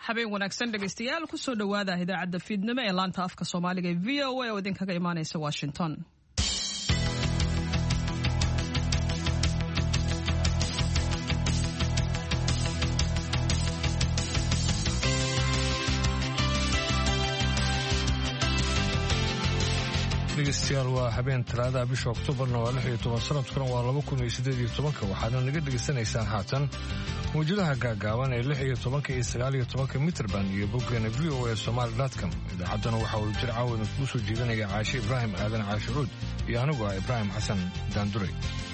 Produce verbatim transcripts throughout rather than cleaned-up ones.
habeen wanaagsan dhageystayaal ku soo dhawaada idaacadda fiidnimo ee laanta afka Soomaaliga ee V O A oo idinkaga imaanaysa Washington. dhegeystayaal waa habeen talaada bisha Oktoobarna waa lix iyo toban sanadkuna waa laba kun iyo siddeed iyo toban waxaana naga dhageysanaysaan haatan mawjadaha gaagaaban ee lix iyo toban iyo sagaal iyo toban mitrban iyo boggeena V O A Somali dot com idaacadana waxa uu jir caawin ku soo jeedinaya Caashe Ibrahim Aadan Caashe Ruud iyo anigu ah Ibrahim Xasan Daandure.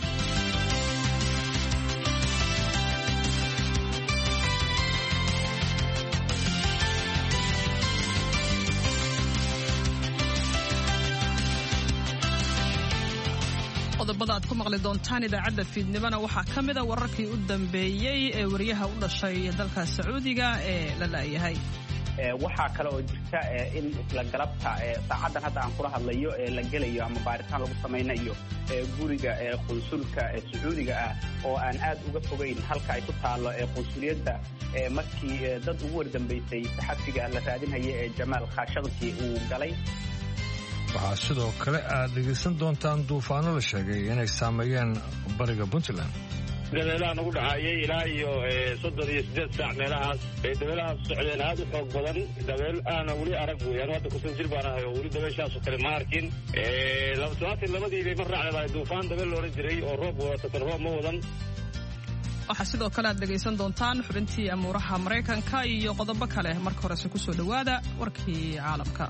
qodobada aad ku maqli doontaan idaacadda fiidnimona waxaa ka mid ah wararkii u dambeeyay ee wariyaha u dhashay dalka Sacuudiga ee la laayahay. waxaa kale oo jirta in isla galabta saacadan hadda aan kula hadlayo la gelayo ama baaritaan lagu samaynayo guriga qunsulka Sacuudiga ah oo aan aad uga fogeyn halka ay ku taalo qunsuliyadda markii dad ugu wardambeysay saxafiga la raadinayay ee Jamaal Khashoggi uu galay. waxaa sidoo kale aad dhegeysan doontaan duufaano la sheegay inay saameeyeen bariga Puntland. dabeelaha ugu dhacaayay ilaa iyo soddon iyo siddeed saac meelahaas ee dabeelahaas socdeen aad u xoog badan dabeel aan wali arag weeyaan hadda ku soo jirbaan ahay oo wali dabeeshaas kale ma arkin ee labadii labadii bay mar raacday duufaan dabeel loo jiray oo roob wada tan roob ma wadan. waxaa sidoo kale aad dhegeysan doontaan xubintii amuuraha Mareykanka iyo qodobo kale marka hore ku soo dhawaada warkii caalamka.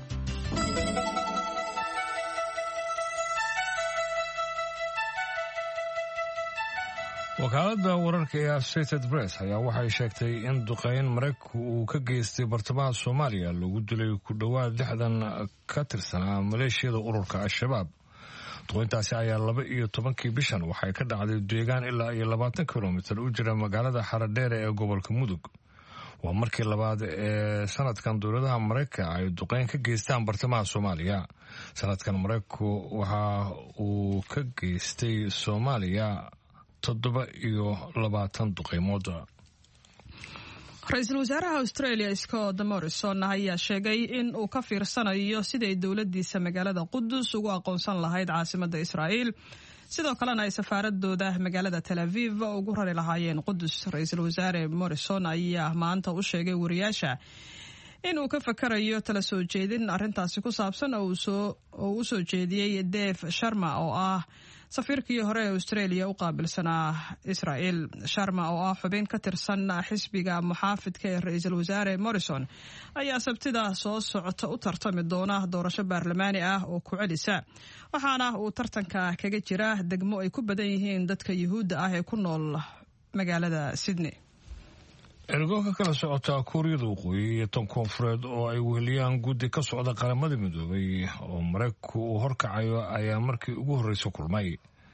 wakaaladda wararka ee Associated Press ayaa waxay sheegtay in duqeyn Mareykanku uu ka geystay bartamaha Soomaaliya lagu dilay ku dhawaad lixdan ka tirsanaa maleeshiyada ururka Al-Shabaab. duqeyntaasi ayaa laba iyo tobankii bishan waxay ka dhacday deegaan ilaa iyo labaatan kilomitir u jira magaalada Xaradheere ee gobolka Mudug. waa markii labaad ee sanadkan dowladaha Mareykanka ay duqeyn ka geystaan bartamaha Soomaaliya. sanadkan Mareykanku waxa uu ka geystay Soomaaliya toddoba iyo labaatan duqeymood. Ra'iisul Wasaaraha Australia Scott Morrison ayaa sheegay in uu ka fiirsanayo sidii dowladdiisa magaalada Qudus ugu aqoonsan lahayd caasimadda Israa'iil sidoo kalena ay safaaradooda magaalada Tel Aviv ugu rari lahaayeen Qudus. Ra'iisul Wasaare Morrison ayaa maanta u sheegay wariyaasha in uu ka fakarayo tala soo jeedin arrintaasi ku saabsan oo uu soo jeediyay Dave Sharma oo ah safiirkii hore ee Australia u qaabilsanaa Israa'iil. Sharma oo ah xubin ka tirsan xisbiga muxaafidka ee Ra'iisul Wasaare Morrison ayaa sabtida soo socota u tartami doona doorasho baarlamaani ah oo ku celisa waxaana uu tartanka kaga jira degmo ay ku badan yihiin dadka Yuhuudda ah ee ku nool magaalada Sydney. ergo ka kala socota Kuuriyada Waqooyi iyo tan Koonfureed oo ay weheliyaan guddi ka socda qaramada midoobay oo Mareykanku uu horkacayo ayaa markii ugu horreysay kulmay.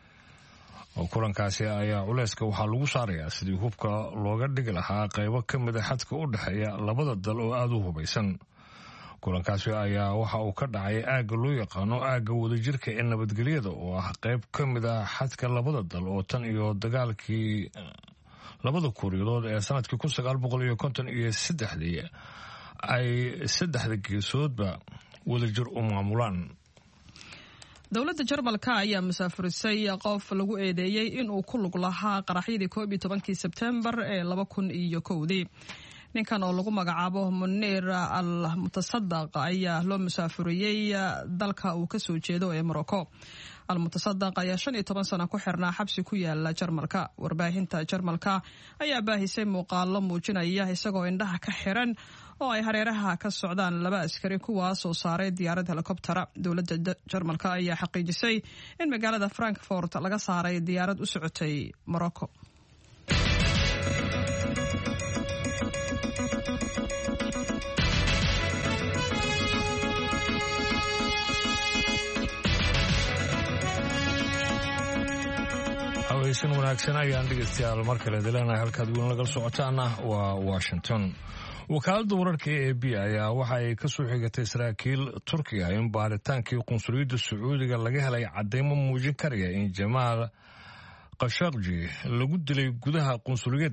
oo kulankaasi ayaa culeyska waxaa lagu saarayaa sidii hubka looga dhigi lahaa qaybo ka mid ah xadka u dhexeeya labada dal oo aad u hubaysan. kulankaasi ayaa waxa uu ka dhacay aagga loo yaqaano aagga wadajirka ee nabadgelyada oo ah qayb ka mid ah xadka labada dal oo tan iyo dagaalkii labada kuuriyadood ee sanadkii kun sagaal boqol iyo konton iyo saddexdii ay saddexda geesoodba wadajir u maamulaan. dowladda Jarmalka ayaa musaafirisay qof lagu eedeeyay in uu ku lug lahaa qaraxyadii koob iyo tobankii Sebtembar ee laba kun iyo kowdii. ninkan oo lagu magacaabo Munir al-Mutasaddaq ayaa loo musaafiriyay dalka uu ka soo jeedo ee Morocco. al-Mutasaddaq ayaa shan iyo toban sano ku xirnaa xabsi ku yaala Jarmalka. warbaahinta Jarmalka ayaa baahisay muuqaallo muujinaya isagoo indhaha ka xiran oo ay hareeraha ka socdaan laba askari kuwaas oo saaray diyaarad helikobtera. dowladda Jarmalka ayaa xaqiijisay in magaalada Frankfurt laga saaray diyaarad u socotay Morocco. hawaysan wanaagsan ayaan dhegeystayaal mar kale dilenahay halkaad weyn laga socotaana waa Washington. wakaaladda wararka ee A B ayaa waxa ay ka soo xigatay saraakiil Turkiga in baaritaankii qunsuliyadda Sacuudiga laga helay cadeymo muujin karaya in Jamaal Khashoggi lagu dilay gudaha qunsuliyadda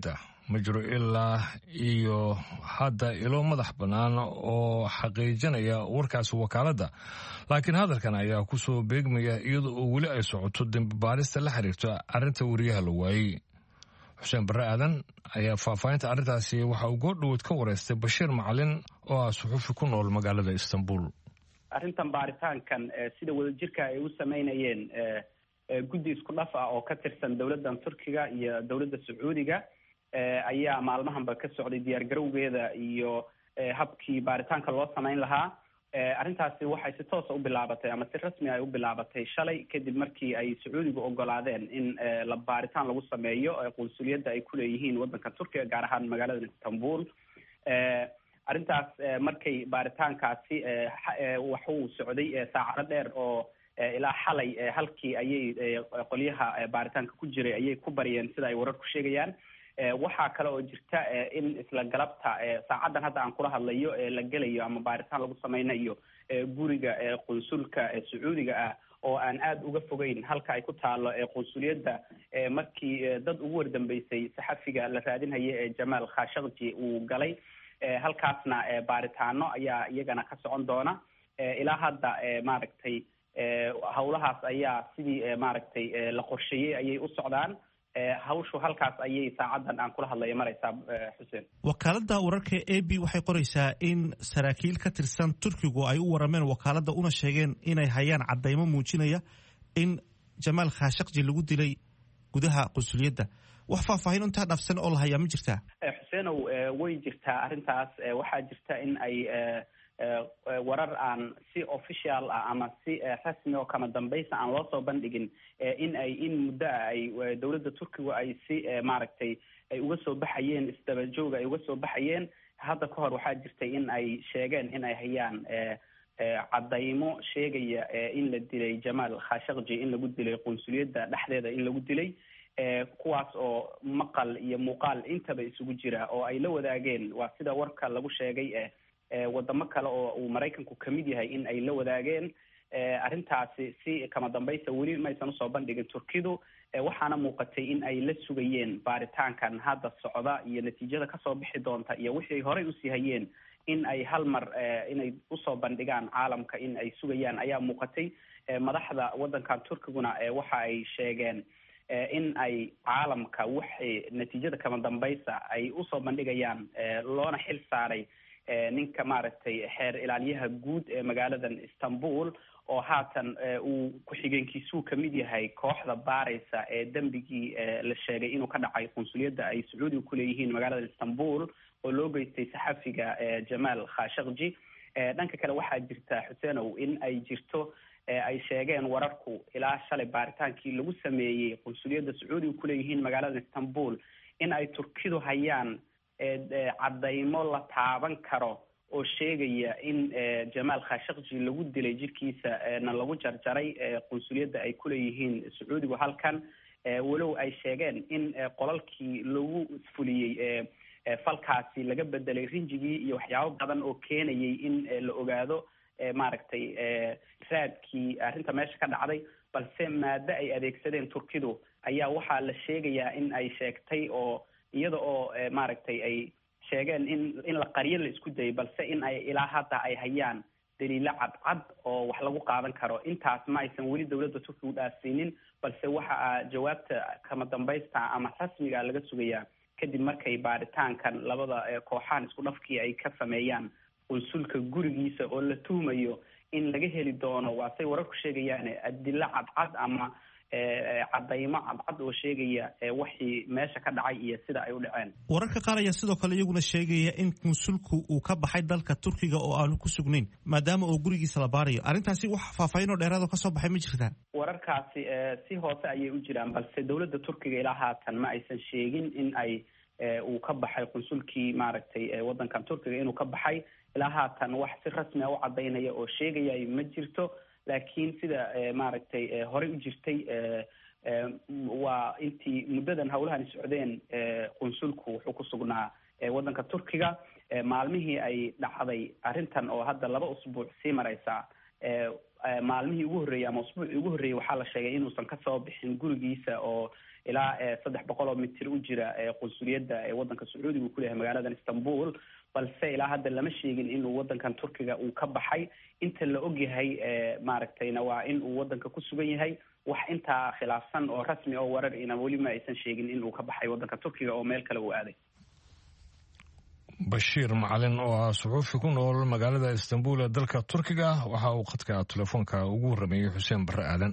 ma jiro ilaa iyo hadda ilo madax bannaan oo xaqiijinaya warkaasi wakaaladda, laakiin hadalkan ayaa ku soo beegmaya iyada oo weli ay socoto dembi baarista la xiriirta arrinta wariyaha la waayey. xuseen barre aadan ayaa faahfaahinta arrintaasi waxa uu goordhowood ka wareystay Bashiir Macalin oo ah suxufi ku nool magaalada Istanbul. arrintan baaritaankan sida wadajirka ay u sameynayeen guddi isku dhaf ah oo ka tirsan dowladdan Turkiga iyo dowladda Sacuudiga ayaa maalmahanba ka socday diyaargarowgeeda iyo habkii baaritaanka loo sameyn lahaa. arrintaasi waxay si toos ah u bilaabatay ama si rasmi ah ay u bilaabatay shalay kadib markii ay Sacuudiga ogolaadeen in la baaritaan lagu sameeyo qunsuliyadda ay ku leeyihiin waddanka Turkiga gaar ahaan magaalada Istanbul. arrintaas markay baaritaankaasi waxuu socday saacado dheer oo ilaa xalay halkii ayay qolyaha baaritaanka ku jiray ayay ku bariyeen sida ay wararku sheegayaan. waxaa kale oo jirta in isla galabta saacadan hadda aan kula hadlayo la gelayo ama baaritaan lagu sameynayo guriga qunsulka Sacuudiga ah oo aan aada uga fogeyn halka ay ku taalo qunsuliyadda markii dad ugu wardambeysay saxafiga la raadinaya ee Jamaal Khashoggi uu galay. halkaasna baaritaano ayaa iyagana ka socon doona. ilaa hadda maaragtay hawlahaas ayaa sidii maaragtay la qorsheeyey ayay u socdaan. hawshu halkaas ayay saacadan aan kula hadlayo maraysaa xuseen. wakaaladda wararka A B waxay qoraysaa in saraakiil ka tirsan Turkigu ay u warameen wakaaladda una sheegeen inay hayaan cadeymo muujinaya in Jamaal Khashoggi lagu dilay gudaha qunsuliyadda. wax faahfaahin intaa dhaafsan oo la hayaa ma jirtaa? xuseenow way jirtaa arrintaas. waxaa jirta in ay warar aan si official ah ama si rasmi oo kama dambaysa aan loo soo bandhigin in ay in muddo ay dowladda Turkiga ay si maaragtay ay uga soo baxayeen isdaba joog ay uga soo baxayeen. hadda ka hor waxaa jirtay in ay sheegeen in ay hayaan cadaymo sheegaya in la dilay Jamaal Khashoggi, in lagu dilay qunsuliyadda dhexdeeda in lagu dilay. kuwaas oo maqal iyo muuqaal intaba isugu jira oo ay la wadaageen. waa sida warka lagu sheegay wadamo kale oo uu Maraykanku kamid yahay in ay la wadaageen. arrintaasi si kama dambaysa weli maysan usoo bandhigin Turkidu. waxaana muuqatay in ay la sugayeen baaritaankan hadda socda iyo natiijada kasoo bixi doonta iyo wixii horey usii hayeen in ay hal mar inay usoo bandhigaan caalamka in ay sugayaan ayaa muuqatay. madaxda waddankan Turkiguna waxa ay sheegeen in ay caalamka waxay natiijada kama dambaysa ay usoo bandhigayaan loona xil saaray ninka maaragtay xeer ilaaliyaha guud ee magaaladan Istanbul oo haatan uu ku-xigeenkiisuu kamid yahay kooxda baaraysa ee dembigii la sheegay inuu ka dhacay qunsuliyadda ay Sacuudiga ku leeyihiin magaalada Istanbul oo loo geystay saxafiga Jamaal Khashoggi. dhanka kale waxaa jirta xuseenow in ay jirto ay sheegeen wararku ilaa shalay baaritaankii lagu sameeyey qunsuliyadda Sacuudiga ku leeyihiin magaalada Istanbul in ay Turkidu hayaan cadaymo la taaban karo oo sheegaya in Jamaal Khashoggi lagu dilay jirkiisa na lagu jarjaray qunsuliyadda ay ku leeyihiin Sacuudiga halkan. walow ay sheegeen in qolalkii lagu fuliyey falkaasi laga bedelay rinjigii iyo waxyaabo badan oo keenayay in la ogaado maaragtay raadkii arrinta meesha ka dhacday. balse maada ay adeegsadeen Turkidu ayaa waxaa la sheegayaa in ay sheegtay oo iyada oo maaragtay ay sheegeen in in la qariyo la isku dayay balse in ay ilaa hadda ay hayaan daliilo cadcad oo wax lagu qaadan karo. intaas ma aysan weli dowladda Turkiga u dhaafsiinin balse waxa jawaabta kama dambaysta ama rasmiga laga sugayaa kadib markay baaritaankan labada kooxaan isku dhafkii ay ka sameeyaan qunsulka gurigiisa oo la tuhmayo in laga heli doono waa say wararku sheegayaan adilo cadcad ama cadaymo cadcad oo sheegaya wixii meesha ka dhacay iyo sida ay u dhaceen. wararka qaar ayaa sidoo kale iyaguna sheegaya in qunsulku uu ka baxay dalka Turkiga oo aanu ku sugnayn maadaama uu gurigiisa la baarayo. arrintaasi wax faahfaahin oo dheeraad oo kasoo baxay ma jirtaa? wararkaasi si hoose ayay u jiraan balse dowladda Turkiga ilaa haatan ma aysan sheegin in ay uu ka baxay qunsulkii maaragtay waddankan Turkiga inuu ka baxay. ilaa haatan wax si rasmi ah u cadaynaya oo sheegaya ma jirto. laakiin sida maaragtay horey u jirtay waa intii muddadan hawlahan socdeen qunsulku wuxuu ku sugnaa waddanka Turkiga. maalmihii ay dhacday arrintan oo hadda laba usbuuc sii maraysa maalmihii ugu horreeyey ama usbuucii ugu horreeyey waxaa la sheegay inuusan kasoo bixin gurigiisa oo ilaa saddex boqol oo mitir u jira qunsuliyadda ee waddanka sacuudiga uu ku leeyahay magaaladan istanbul, balse ilaa hadda lama sheegin inuu waddankan turkiga uu ka baxay. inta la ogyahay maaragtayna waa in uu waddanka ku sugan yahay. wax intaa khilaafsan oo rasmi oo warar ina weli ma aysan sheegin inuu ka baxay waddanka turkiga oo meel kale uu aaday. bashiir macalin oo ah suxuufi ku nool magaalada istanbul ee dalka turkiga waxa uu khadka telefoonka ugu warrameeyey xuseen barre aadan.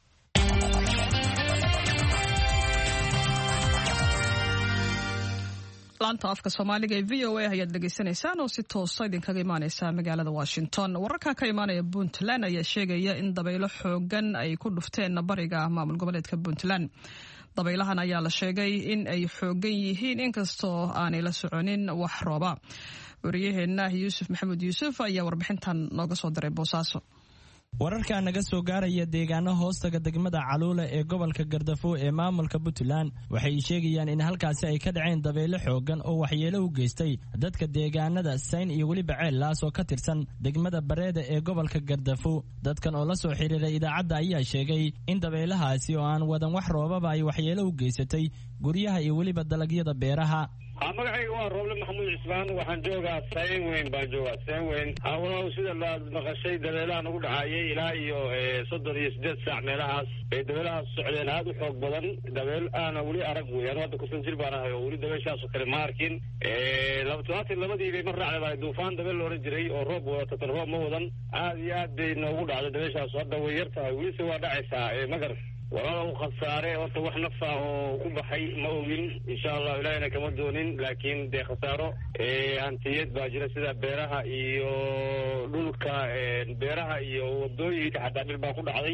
laanta afka soomaaliga ee v o a ayaad dhegaysanaysaan oo si toosa idinkaga imaaneysa magaalada washington. wararka ka imaanaya puntland ayaa sheegaya in dabaylo xoogan ay ku dhufteen bariga maamul goboleedka puntland. dabaylahan ayaa la sheegay in ay xoogan yihiin inkastoo aanay la soconin wax rooba. wariyaheena yuusuf maxamed yuusuf ayaa warbixintan nooga soo diray boosaaso. wararka naga soo gaaraya deegaano hoostaga degmada caluula ee gobolka Gardafo ee maamulka Puntland waxay sheegayaan in halkaasi ay ka dhaceen dabaylo xoogan oo waxyeelo u geystay dadka deegaanada Sayn iyo waliba Ceellaas oo ka tirsan degmada Bareeda ee gobolka Gardafo. dadkan oo la soo xiriiray idaacadda ayaa sheegay in dabaylahaasi oo aan wadan wax roobaba ay waxyeelo u geysatay guryaha iyo waliba dalagyada beeraha. magacayga waa Rooble Maxamuud Cismaan, waxaan joogaa Sayn Weyn baan joogaa Sayn Weyn. hawlaha sida la maqashay dabeelaha ugu dhacayay ilaa iyo soddon iyo siddeed saac meelahaas ay dabeelahaas socdeen aad u xoog badan. dabeel aan wali arag weeyaan hadda ku san jir baan ahay oo wali dabeeshaas kale ma arkin. ee labadii labadii bay mar raacday duufaan dabeel loo jiray oo roob wada tan roob ma wadan. aad iyo aad bay noogu dhacday dabeeshaas hadda way yartahay wali se waa dhacaysaa ee magar walaal uu khasaare horta wax naf ah oo ku baxay ma ogin insha Allah ilaahayna kama doonin laakiin de khasaaro ee antiyad baa jira sida beeraha iyo dhulka ee beeraha iyo wadooyinka xataa dhil baa ku dhacday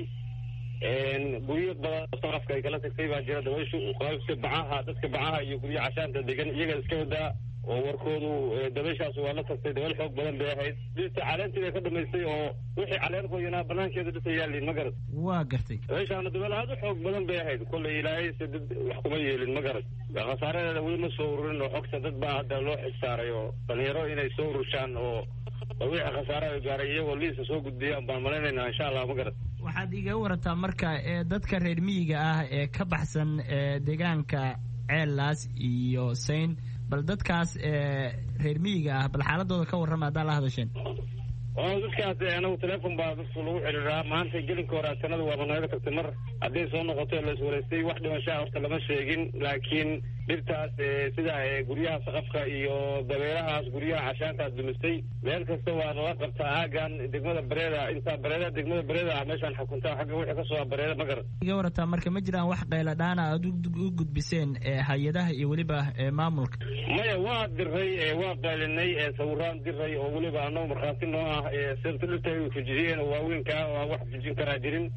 een guryo badan sarafka ay kala tagtay baa jira dabayshu qaybta bacaha dadka bacaha iyo guryo cashaanta degan iyaga iska wadaa oo warkoodu dabayshaas waa la tagtay dabal xoog badan bay ahayd. dhirta caleentii ka dhamaystay oo wixii caleen qoyanaa banaankeeda dhirta yaalin ma garad waa gartay dabayshaana dabal aad u xoog badan bay ahayd. kolley ilaahay si dad wax kuma yeelin ma garad khasaareeda weli ma soo ururin oo xogta dad baa hadda loo xisaaray oo dhalinyaro inay soo urushaan oo wixii khasaare ay gaaray iyagoo liisa soo gudbiyaan baan maleynaynaa insha Allah ma garad. waxaad iga warataa marka ee dadka reer miyiga ah ee ka baxsan deegaanka Ceellaas iyo Sayn bal dadkaas ee reer miyiga ah bal xaaladooda ka warrama hadda la hadasheen. oo dadkaas anagu telefoon baa dadku lagu xiriiraa maanta gelinka hore sanada waa banaaga tagtay mar haddii soo noqotay la iswareystay wax dhimashaa horta lama sheegin laakiin dhirtaas sida guryaha saqafka iyo dabeerahaas guryaha cashaantaas dumistay meel kasta waa lala qabtaa aagan degmada Bareeda inta Bareeda degmada Bareeda meeshaan xukunta xagga wixii ka soo Bareeda ma garad. iga warataa marka ma jiraan wax qayla dhaana aad u gudbiseen ee hay'adaha iyo waliba maamulka. maya waa diray waa qaylinay sawiraan diray oo waliba anoo markhaati noo ah sababta ay fujiyeen oo waaweynka waa wax fujin karaa jirin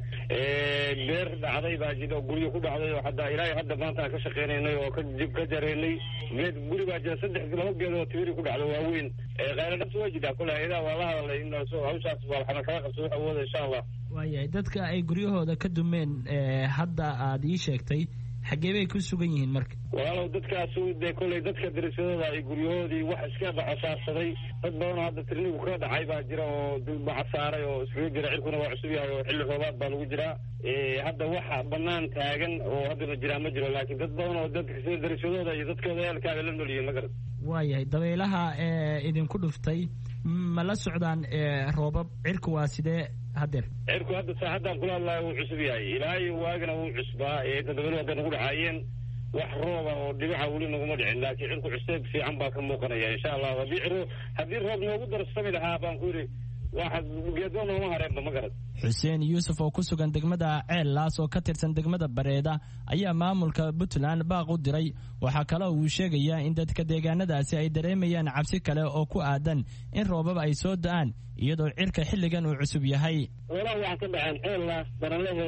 ee beer dhacday baa jiro guriga ku dhacday oo hadda ilaahay hadda maanta ka shaqeynayno oo ka jib ka jareynay geed guri baa jira saddex laba geed oo tiiri ku dhacday waaweyn ee qayladhaas waa jira kulaa iyada waa la hadalay in soo hawshaas waa xana kala qabso waxa wada insha Allah. waayahay dadka ay guryahooda ka dumeen hadda aad ii sheegtay xagee bay ku sugan yihiin marka. walaalow dadkaas de kolley dadka darisadooda ay guryahoodii wax iska baxasaarsaday dad badan oo hadda tirnigu ka dhacay baa jira oo dulbaca saaray oo iskaga jira cirkuna waa cusub yahay oo xilli roobaad baa lagu jiraa hadda waxa banaan taagan oo haddana jiraa ma jiro laakiin dad badan oo dadka sida darisadooda iyo dadkooda eelkaaga la noolyihiin ma garad. waayahay dabaylaha ee idinku dhuftay ma la socdaan roobab cirku waa sidee hadeer. cirku hadda saacadan kula hadlaayo wuu cusub yahay ilaahay waagana wuu cusbaa ee dadweyne hadda nagu dhacaayeen wax rooba oo dhibica weli naguma dhicin laakiin cirku cusub fiican baa ka muuqanaya insha Allah haddii ciro haddii roob noogu darsami lahaa baan ku yiri waxa geedo nooma hareenba ma garad. Xuseen Yuusuf oo ku sugan degmada Ceellaas oo ka tirsan degmada Bareeda ayaa maamulka Puntland baaq u diray waxa kale oo uu sheegayaa in dadka deegaanadaasi ay dareemayaan cabsi kale oo ku aadan in roobab ay soo da'aan iyadoo cirka xilligan uu cusub yahay. walaal waxa ka dhacay Ceellaas Baralehe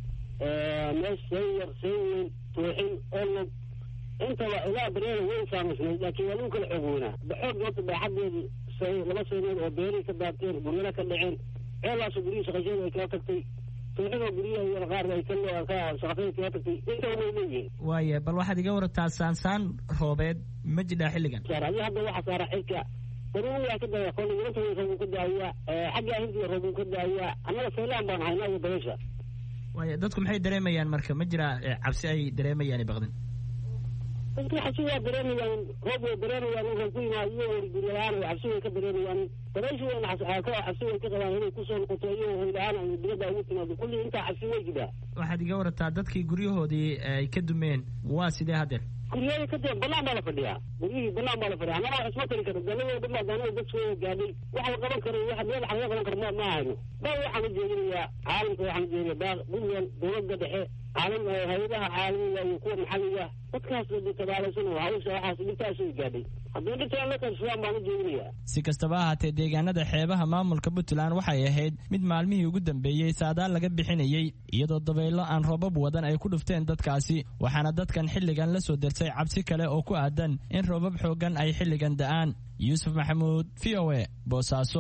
ee meesha Sayn Tooxin oo inta la ilaa Bareeda way saamaysay laakiin waa kala xoogweena baxood wada baaxadeedii say laba sanadood oo beeri ka daateen guryaha ka dhaceen Ceellaas guryaha shaqadeeda ay ka tagtay tooxida guryaha iyo qaar ay ka ka shaqadeeda ka tagtay inta way leeyihiin. waaye bal waxaad iga warataa saansaan roobeed ma jira xilligan. saaraya hadda waxa saara xilka ضروري كده يكون ينتهي يسوي كده هي حاجة هندي ربو كده هي أنا سيلان بان هاي ناوي بلشة waayo dadku maxay dareemayaan marka ma jira cabsi ay dareemayaan baqdin dadku xasuuya dareemayaan roobo dareemayaan inay ku yimaadeen warguriyaan oo xasuuya ka dareemayaan dareeshu in xasuuya ka xasuuya ka qabaan inay ku soo noqoto iyo hooyaan ay dibadda ugu timaado kulli inta xasuuya jira waxaad iga warataa dadkii guryahoodii ay ka dumeen waa sidee hadda guryaha ka dib banaan baa la fadhiyaa guriyihii banaan baa la fadhiyaa anaa wax isma tari karo dalada dhuma daanada dadku way gaadhay waxa la qaban karo waxa meel xaga qaban karo ma hayno baa waxaan jeedinayaa caalamka waxaan jeedinayaa baa buntland dowladda dhexe caalam hay'adaha caalamiga iyo kuwa maxalliga dadkaas oo tabaalaysan oo hawsha waxaas intaas ay gaadhay haddii inta la kasbaan baan jeedinayaa si kastaba ahaatee deegaanada xeebaha maamulka Puntland waxay ahayd mid maalmihii ugu dambeeyay saadaal laga bixinayay iyadoo dabaylo aan roobab wadan ay ku dhufteen dadkaasi waxaana dadkan xilligan la soo dersay cabsi kale oo ku aadan in roobab xoogan ay xilligan da'aan Yusuf Maxamuud V O A Boosaaso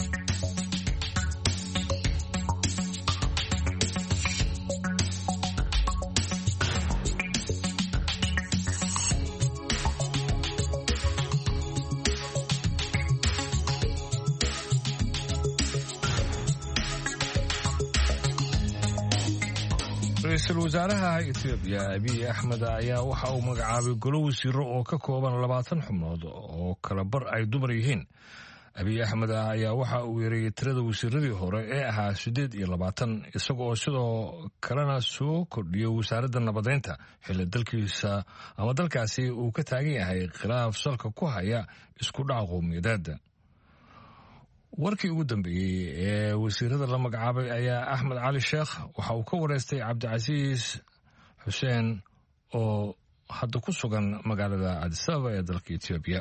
ra-iisul wasaaraha Itoobiya Abiy Ahmed ayaa waxa uu magacaabay golo wasiiro oo ka kooban labaatan xubnood oo kala bar ay dumar yihiin. Abiy Ahmed ayaa waxa uu yareeyay tirada wasiiradii hore ee ahaa siddeed iyo labaatan isagoo sidoo kalena soo kordhiyay wasaaradda nabadeynta xilli dalkiisa ama dalkaasi uu ka taagan yahay khilaaf salka ku haya isku dhac qowmiyadeed. warkii ugu dambeeyay ee wasiirada la magacaabay ayaa Axmed Cali Sheekh waxa uu ka wareystay Cabdicasiis Xuseen oo hadda ku sugan magaalada Addis Ababa ee dalka Itoobiya.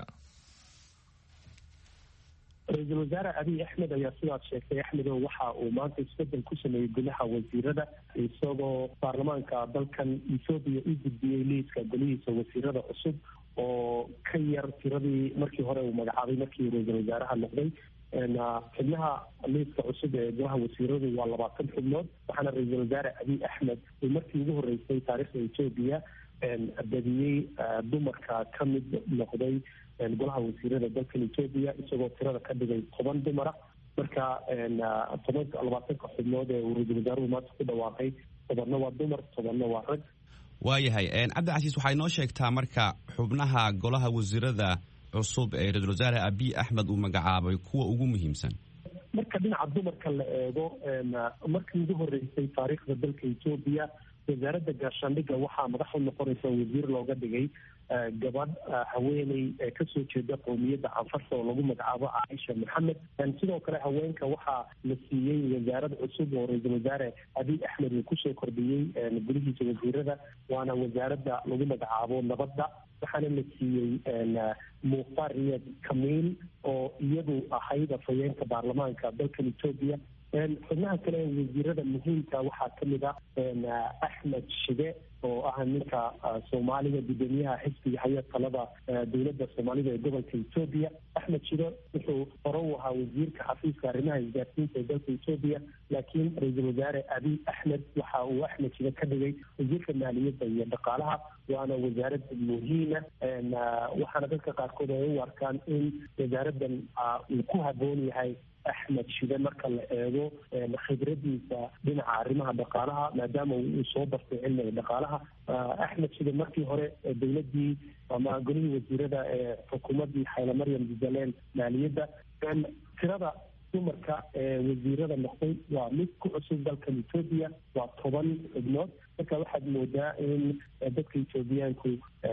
ra-iisul wasaare Abiy Ahmed ayaa sidaas sheegtay Axmed oo waxa uu maanta isbedel ku sameeyay golaha wasiirada isagoo baarlamaanka dalkan Itoobiya u gudbiyay liiska golihiisa wasiirada cusub oo ka yar tiradii markii hore uu magacaabay markii ra-iisul wasaaraha noqday xubnaha liiska cusub ee golaha wasiiradu waa labaatan xubnood waxaana ra-iisul wasaare Abiy Ahmed uu markii ugu horeysay taariikhda Itoobiya badiyey dumarka ka mid noqday golaha wasiirada dalkan Itoobiya isagoo tirada ka dhigay toban dumara marka tobanka labaatanka xubnood ee uu ra-iisul wasaaruhu maanta ku dhawaaqay tobanna waa dumar tobanna waa rag. waayahay cabdicasiis waxay noo sheegtaa marka xubnaha golaha wasiirada cusub ee ra-iisul wasaare Abiy Ahmed uu magacaabay kuwa ugu muhiimsan. marka dhinaca dumarka la eego markii ugu horeysay taariikhda dalka Itoobiya wasaaradda gaashaandhigga waxaa madax u noqonaysa wasiir looga dhigay gabadh haweeney kasoo jeeda qowmiyadda Anfarta oo lagu magacaabo Aisha Maxamed. sidoo kale haweenka waxaa la siiyey wasaarad cusub oo ra-iisul wasaare Abiy Ahmed uu kusoo kordhiyey golihiisa wasiirada waana wasaaradda lagu magacaabo nabadda waxaana la siiyey Mukhtaar Riyad Kamiil oo iyadu ahayd afhayeenka baarlamaanka dalkan Itoobiya. xubnaha kale ee wasiirada muhiimka waxaa ka mid ah Axmed Shide oo ah ninka Soomaaliga gudoomiyaha xisbiga haya talada dowladda Soomaalida ee gobolka Itoobiya. Axmed Shide wuxuu hore u ahaa wasiirka xafiiska arrimaha isgaarsiinta ee dalka Itoobiya laakiin ra-iisul wasaare Abiy Ahmed waxa uu Axmed Shide ka dhigay wasiirka maaliyadda iyo dhaqaalaha waana wasaarad muhiima waxaana dadka qaarkood ay u arkaan in wasaaraddan uu ku habboon yahay Axmed Shide marka la eego khibradiisa dhinaca arrimaha dhaqaalaha maadaama uu soo bartay cilmiga dhaqaalaha. Axmed Shide markii hore dowladii ama golihii wasiirada ee xukuumadii Xayla Maryam Desalegn maaliyadda tirada dumarka ee wasiirada noqday waa mid ku cusub dalkan Itoobiya waa toban xubnood marka waxaad moodaa in dadka Itoobiyaanku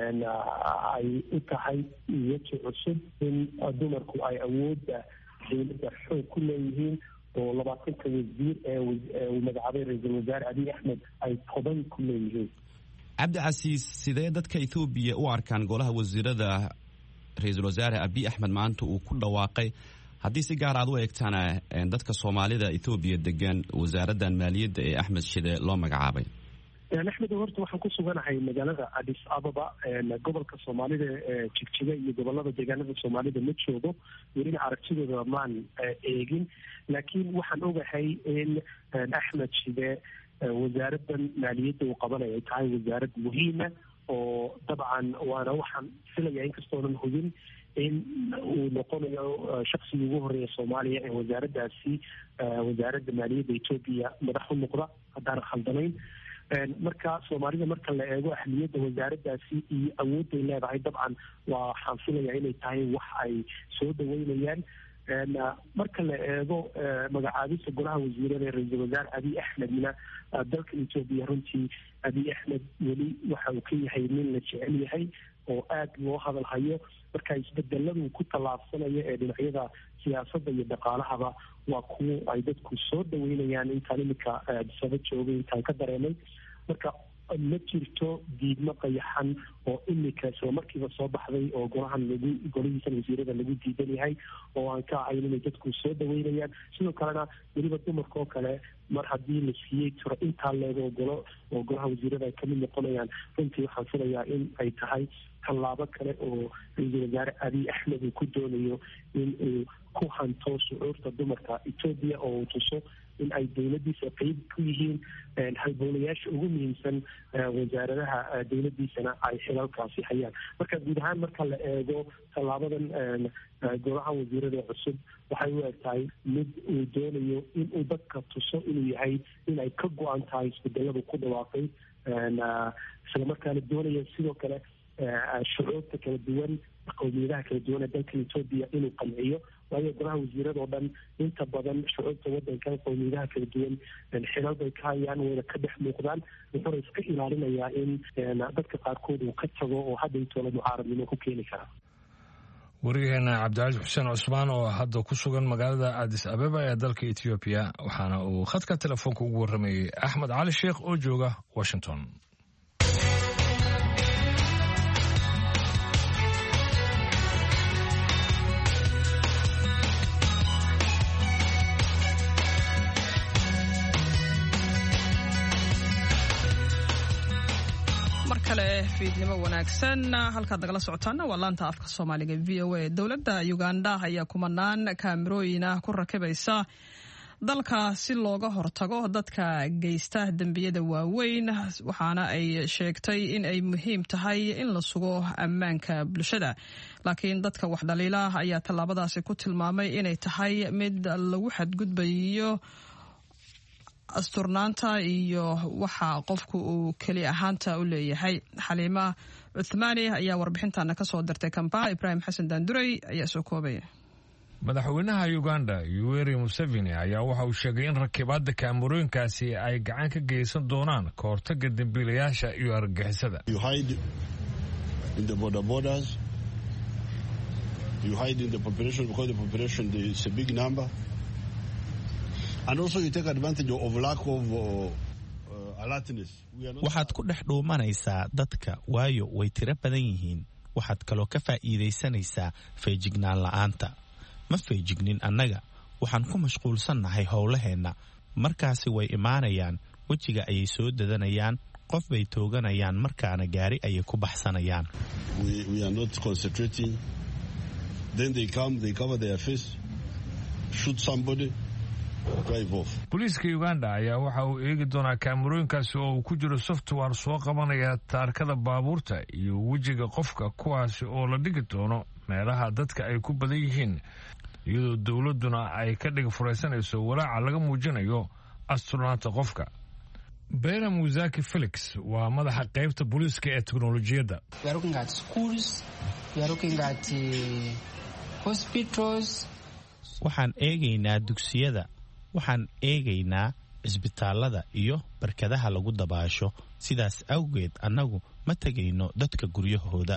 ay u tahay weji cusub in dumarku ay awoodda dowladda xoog ku leeyihiin oo labaatanka wasiir ee uu magacaabay ra-iisul wasaare Abiy Ahmed ay toban ku leeyihiin. cabdicasiis sidee dadka Itoobiya u arkaan golaha wasiirada ra-iisul wasaare Abiy Ahmed maanta uu ku dhawaaqay haddii si gaar aad u eegtana dadka Soomaalida Itoobiya degan wasaaraddan maaliyadda ee Axmed Shide loo magacaabay? axmed horta waxaan ku suganahay magaalada Addis Ababa gobolka Soomaalida ee Jigjiga iyo gobolada deegaanada Soomaalida ma joogo welina aragtidooda maan eegin laakiin waxaan ogahay in Axmed Shide wasaaraddan maaliyadda uu qabanayo ay tahay wasaarad muhiima oo dabcan waana waxaan filaya inkastoonan hubin in uu noqonayo shaqsigii ugu horeeya soomaaliya ee wasaaraddaasi wasaaradda maaliyadda etoobiya madax u noqda haddaanan khaldanayn marka soomaalida marka la eego ahmiyadda wasaaraddaasi iyo awoodday leedahay dabcan waxaan filaya inay tahay wax ay soo dhaweynayaan marka la eego magacaabista golaha wasiirada ee ra-iisul wasaare abiy axmedna dalka etoobiya runtii abiy axmed weli waxa uu ka yahay nin la jecel yahay oo aada loo hadal hayo marka isbedeladu ku tallaabsanaya ee dhinacyada siyaasadda iyo dhaqaalahaba waa kuwo ay dadku soo dhaweynayaan intaan iminka adisaba joogay intaan ka dareemay marka ma jirto diidmo qayaxan oo imika isla markiiba soo baxday oo golahan lagu golihiisan wasiirada lagu diidan yahay oo aan ka ahayn inay dadku soo dhaweynayaan sidoo kalena weliba dumarka oo kale mar haddii la siiyey tiro intaa leego golo oo golaha wasiirada ay kamid noqonayaan runtii waxaan filayaa in ay tahay tallaabo kale oo ra-iisul wasaare abiy axmed uu ku doonayo in uu ku hanto shucuurta dumarka etoobiya oo uu tuso in ay dowladdiisa qeyb ku yihiin halbowlayaasha ugu muhiimsan wasaaradaha dowladdiisana ay xilalkaasi hayaan marka guud ahaan marka la eego tallaabadan golaha wasiirada cusub waxay u eg tahay mid uu doonayo in uu dadka tuso inuu yahay in ay ka go-an tahay isbedeladu ku dhawaaqay isla markaana doonaya sidoo kale shucuurta kala duwan qowmiyadaha kala duwan ee dalka etoobiya inuu qanciyo waayo golaha wasiiradoo dhan inta badan shucuurta wadanka qowmiyadaha kala duwan xilal bay ka hayaan wayna ka dhex muuqdaan wuxuuna iska ilaalinayaa in dadka qaarkood uu ka tago oo hadda intoola mucaaradnimo ku keeni karaa wariyaheena cabdicasiis xuseen cusmaan oo hadda ku sugan magaalada addis ababa ee dalka etoobiya waxaana uu khadka telefoonka ugu warramayey axmed cali sheekh oo jooga washington. fiidnimo wanaagsan halkaad nagala socotaana waa laanta afka soomaaliga v o a dowladda uganda ayaa kumanaan kaamirooyin ah ku rakibaysa dalka si looga hortago dadka geysta dembiyada waaweyn waxaana ay sheegtay in ay muhiim tahay in la sugo ammaanka bulshada laakiin dadka wax dhaliila ayaa tallaabadaasi ku tilmaamay inay tahay mid lagu xadgudbayo asturnaanta iyo waxa qofku uu keli ahaanta u leeyahay. xaliima cuthmaani ayaa warbixintaana ka soo dirtay kampala. ibraahim xasan daanduray ayaa soo koobaya. madaxweynaha uganda yoweri museveni ayaa waxa uu sheegay in rakibaadda kaamarooyinkaasi ay gacan ka geysan doonaan ka hortagga dembiilayaasha iyo argagixisada. You hide in the border borders. You hide in the population because the population is a big number. And also you take advantage of lack of uh, alertness. waxaad ku dhex dhuumanaysaa dadka waayo way tiro badan yihiin. waxaad kaloo ka faa'iidaysanaysaa feejignaan la'aanta. ma feejignin annaga waxaan ku mashquulsannahay howlaheenna. markaasi way imaanayaan wejiga ayay soo dadanayaan qof bay tooganayaan markaana gaari ayay ku baxsanayaan. we, we are not concentrating. Then they come, they cover their face, shoot somebody. booliiska uganda ayaa waxa uu eegi doonaa kaamarooyinkaasi oo uu ku jiro software soo qabanaya taarkada baabuurta iyo wejiga qofka kuwaasi oo la dhigi doono meelaha dadka ay ku badan yihiin iyadoo dowladduna ay ka dhig furaysanayso walaaca laga muujinayo asturnaanta qofka. bera musaki felix waa madaxa qaybta booliiska ee teknolojiyadda. waxaan eegaynaa dugsiyada, waxaan eegaynaa cisbitaalada iyo barkadaha lagu dabaasho. sidaas awgeed annagu ma tegayno dadka guryahooda.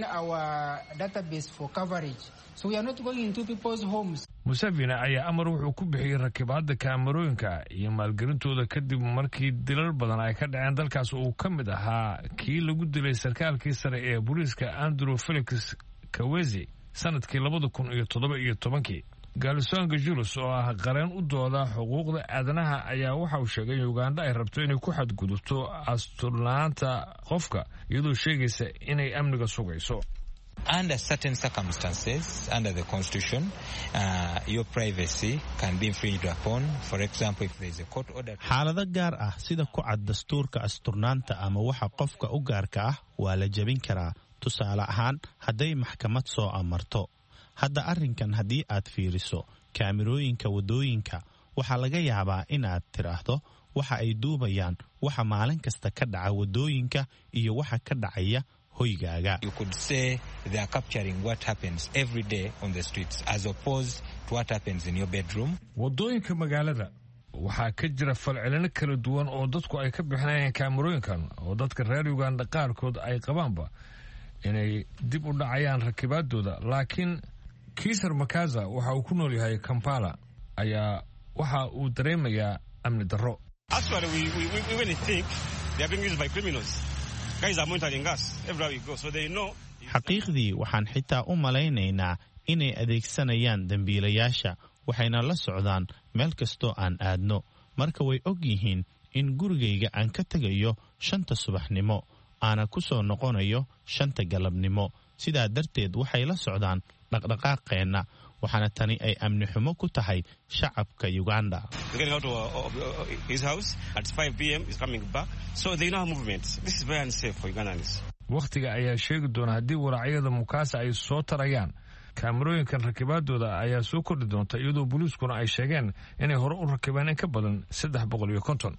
museveni ayaa amar wuxuu ku bixiyey rakibaadda kaamarooyinka iyo maalgelintooda kadib markii dilal badan ay ka dhaceen dalkaas uu ka mid ahaa kii lagu dilay sarkaalkii sare ee booliiska andrew felix kawezi sanadkii labada kun iyo toddoba iyo tobankii. gaalisonga julus oo ah qareen u dooda xuquuqda aadanaha ayaa waxa uu sheegay in uganda ay rabto inay ku xadgudubto asturnaanta qofka iyadoo sheegaysa inay amniga sugayso. Under certain circumstances, under the Constitution, uh, your privacy can be infringed upon. For example, if there is a court order. xaalado gaar ah sida ku cad dastuurka asturnaanta ama waxa qofka u gaarka ah waa la jebin karaa. tusaale ahaan hadday maxkamad soo amarto. hadda arrinkan haddii aad fiiriso kaamirooyinka wadooyinka waxaa laga yaabaa inaad tiraahdo waxa ay duubayaan waxa maalin kasta ka dhaca wadooyinka iyo waxa ka dhacaya hoygaaga. You could say they are capturing what happens every day on the streets as opposed to what happens in your bedroom. wadooyinka magaalada waxaa ka jira falcelino kala duwan oo dadku ay ka bixinayaan kaamirooyinkan oo dadka reer Uganda qaarkood ay qabaanba inay dib u dhacayaan rakibaadooda. laakiin Kiisar Makaza waxa uu ku nool yahay Kampala ayaa waxa uu dareemayaa amni darro. Actually, we, we, we really think they are being used by criminals. Guys are monitoring us everywhere we go, so they know. xaqiiqdii waxaan xitaa u malaynaynaa inay adeegsanayaan dambiilayaasha waxayna la socdaan meel kastoo aan aadno. marka way og yihiin in gurigayga aan ka tegayo shanta subaxnimo aana ku soo noqonayo shanta galabnimo. sidaa darteed waxay la socdaan dhaqdhaqaaqeenna waxaana tani ay amni xumo ku tahay shacabka Uganda. waqtiga ayaa sheegi doona haddii waracyada Mukasa ay soo tarayaan. kaamirooyinkan rakibaadooda ayaa soo kordhi doonta iyadoo booliiskuna ay sheegeen inay hore u rakibeen in ka badan saddex boqol iyo konton.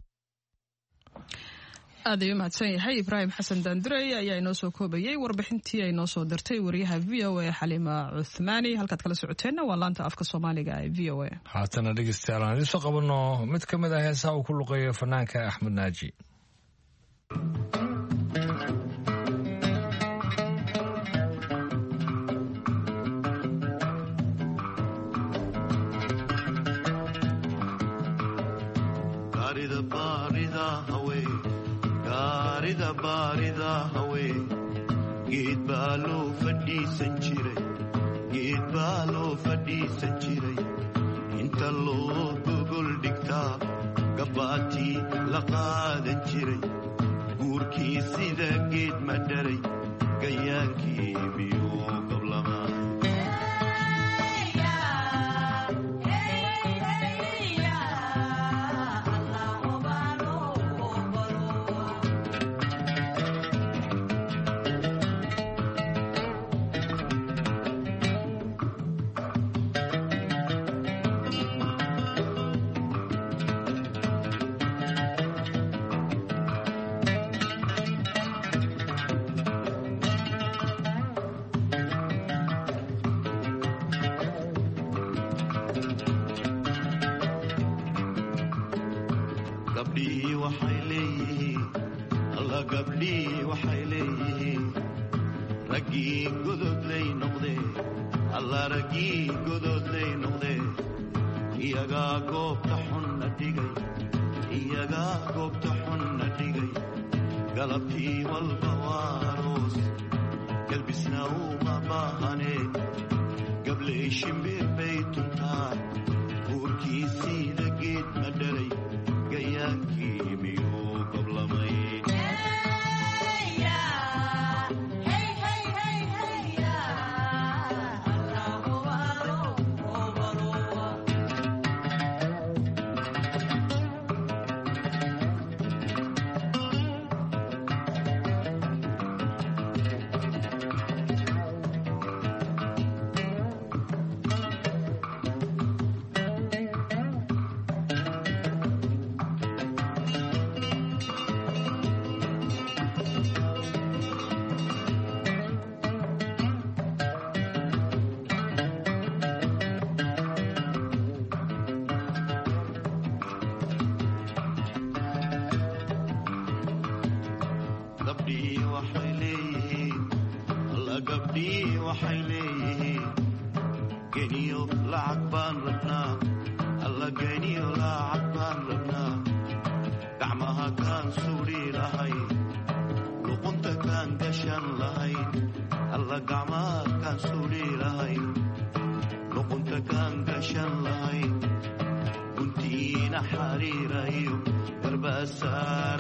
aad ayuu mahadsan yahay Ibraahim Xasan Daandurey ayaa inoo soo koobayay warbixintii ay noo soo dirtay wariyaha V O A Xalima Cuthmaani. halkaad kala socoteenna waa laanta afka Soomaaliga ee V O A. haatana dhegeystayaal aan soo qabano mid ka mid ah heesaha uu ku luqeeyo fanaanka Axmed Naaji. Barida barida hawe Barida barida hawe geed baa loo fadhiisan jiray geed baa loo fadhiisan jiray inta loo gogol dhigtaa gabaati la qaadan jiray guurkii sida geed ma dharay gayaankii miyuu qablamaa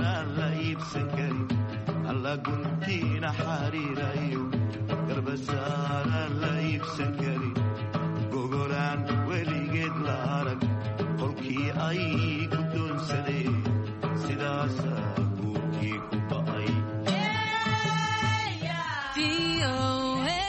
alla guntina xariirayo garbasa O A.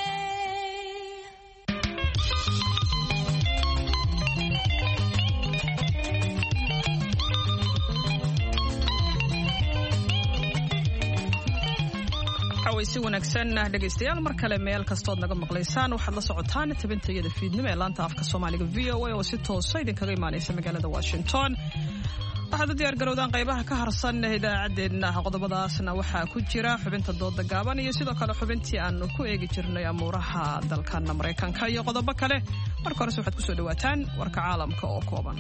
si wanaagsan dhegaystayaal mar kale meel kastood naga maqlaysaan waxaad la socotaan tabintayada fiidnimo ee laanta afka Soomaaliga V O A oo si toos ah idinkaga imaanaysa magaalada Washington. waxaad u diyaar garowdaan qaybaha ka harsan idaacadeena qodobadaasna waxaa ku jira xubinta dooda gaaban iyo sidoo kale xubintii aan ku eegi jirnay amuuraha dalkan Mareykanka iyo qodobo kale. marka hore waxaad ku soo dhawaataan warka caalamka oo kooban.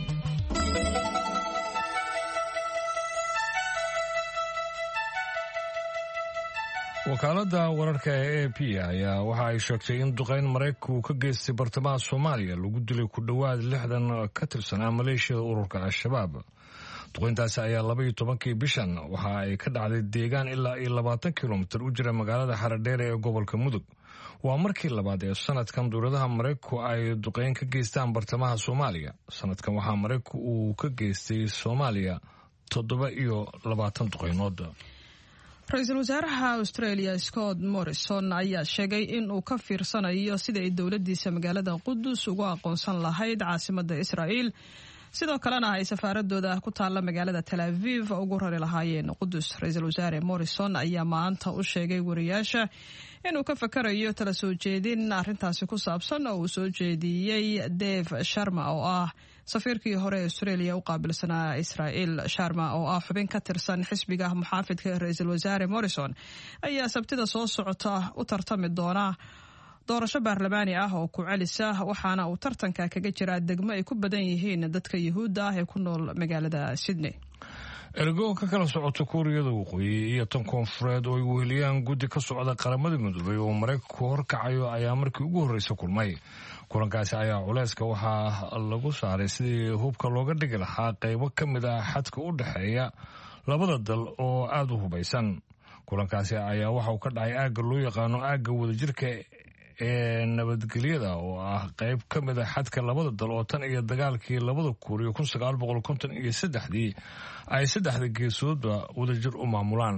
wakaalada wararka ee A P ayaa waxa ay sheegtay in duqeyn Mareykanku ka geystay bartamaha Soomaaliya lagu dilay ku dhawaad lixdan ka tirsanaa maleeshiyada ururka Al-Shabaab. duqeyntaasi ayaa laba iyo tobankii bishan waxa ay ka dhacday deegaan ilaa iyo labaatan kilomitir u jira magaalada Haradheere ee gobolka Mudug. waa markii labaad ee sanadkan dowladaha Mareykanku ay duqeyn ka geystaan bartamaha Soomaaliya. sanadkan waxaa Mareykanku uu ka geystay Soomaaliya toddoba iyo labaatan duqeynood. ra-iisul wasaaraha Australia Scott Morrison ayaa sheegay in uu ka fiirsanayo sida ay dowladiisa magaalada Qudus ugu aqoonsan lahayd caasimadda Israa'iil sidoo kalena ay safaaradooda ku taala magaalada Tel Aviv ugu rari lahaayeen Qudus. ra-iisul wasaare Morrison ayaa maanta u sheegay wariyaasha inuu ka fakarayo tala soo jeedin arrintaasi ku saabsan oo uu soo jeediyey Dave Sharma oo ah safiirkii hore ee Australia u qaabilsanaa Israa'iil. Sharma oo ah xubin ka tirsan xisbiga muxaafidka ee ra-iisul wasaare Morrison ayaa sabtida soo socota u tartami doona doorasho baarlamaani ah oo ku celisa waxaana uu tartanka kaga jiraa degmo ay ku badan yihiin dadka Yuhuudda ah ee ku nool magaalada Sydney. ergo ka kala socota Kuuriyada Waqooyi iyo tan Koonfureed oo ay weheliyaan guddi ka socda qaramada midoobay oo Mareykanku horkacayo ayaa markii ugu horreysay kulmay. kulankaasi ayaa culeyska waxaa lagu saaray sidii hubka looga dhigi lahaa qaybo ka mid ah xadka u dhexeeya labada dal oo aada u hubaysan. kulankaasi ayaa waxa uu ka dhacay aagga loo yaqaano aagga wadajirka ee nabadgelyada oo ah qayb ka mid ah xadka labada dal oo tan iyo dagaalkii labada Kuuriya kun sagaal boqol konton iyo saddexdii ay saddexda geesoodba wadajir u maamulaan.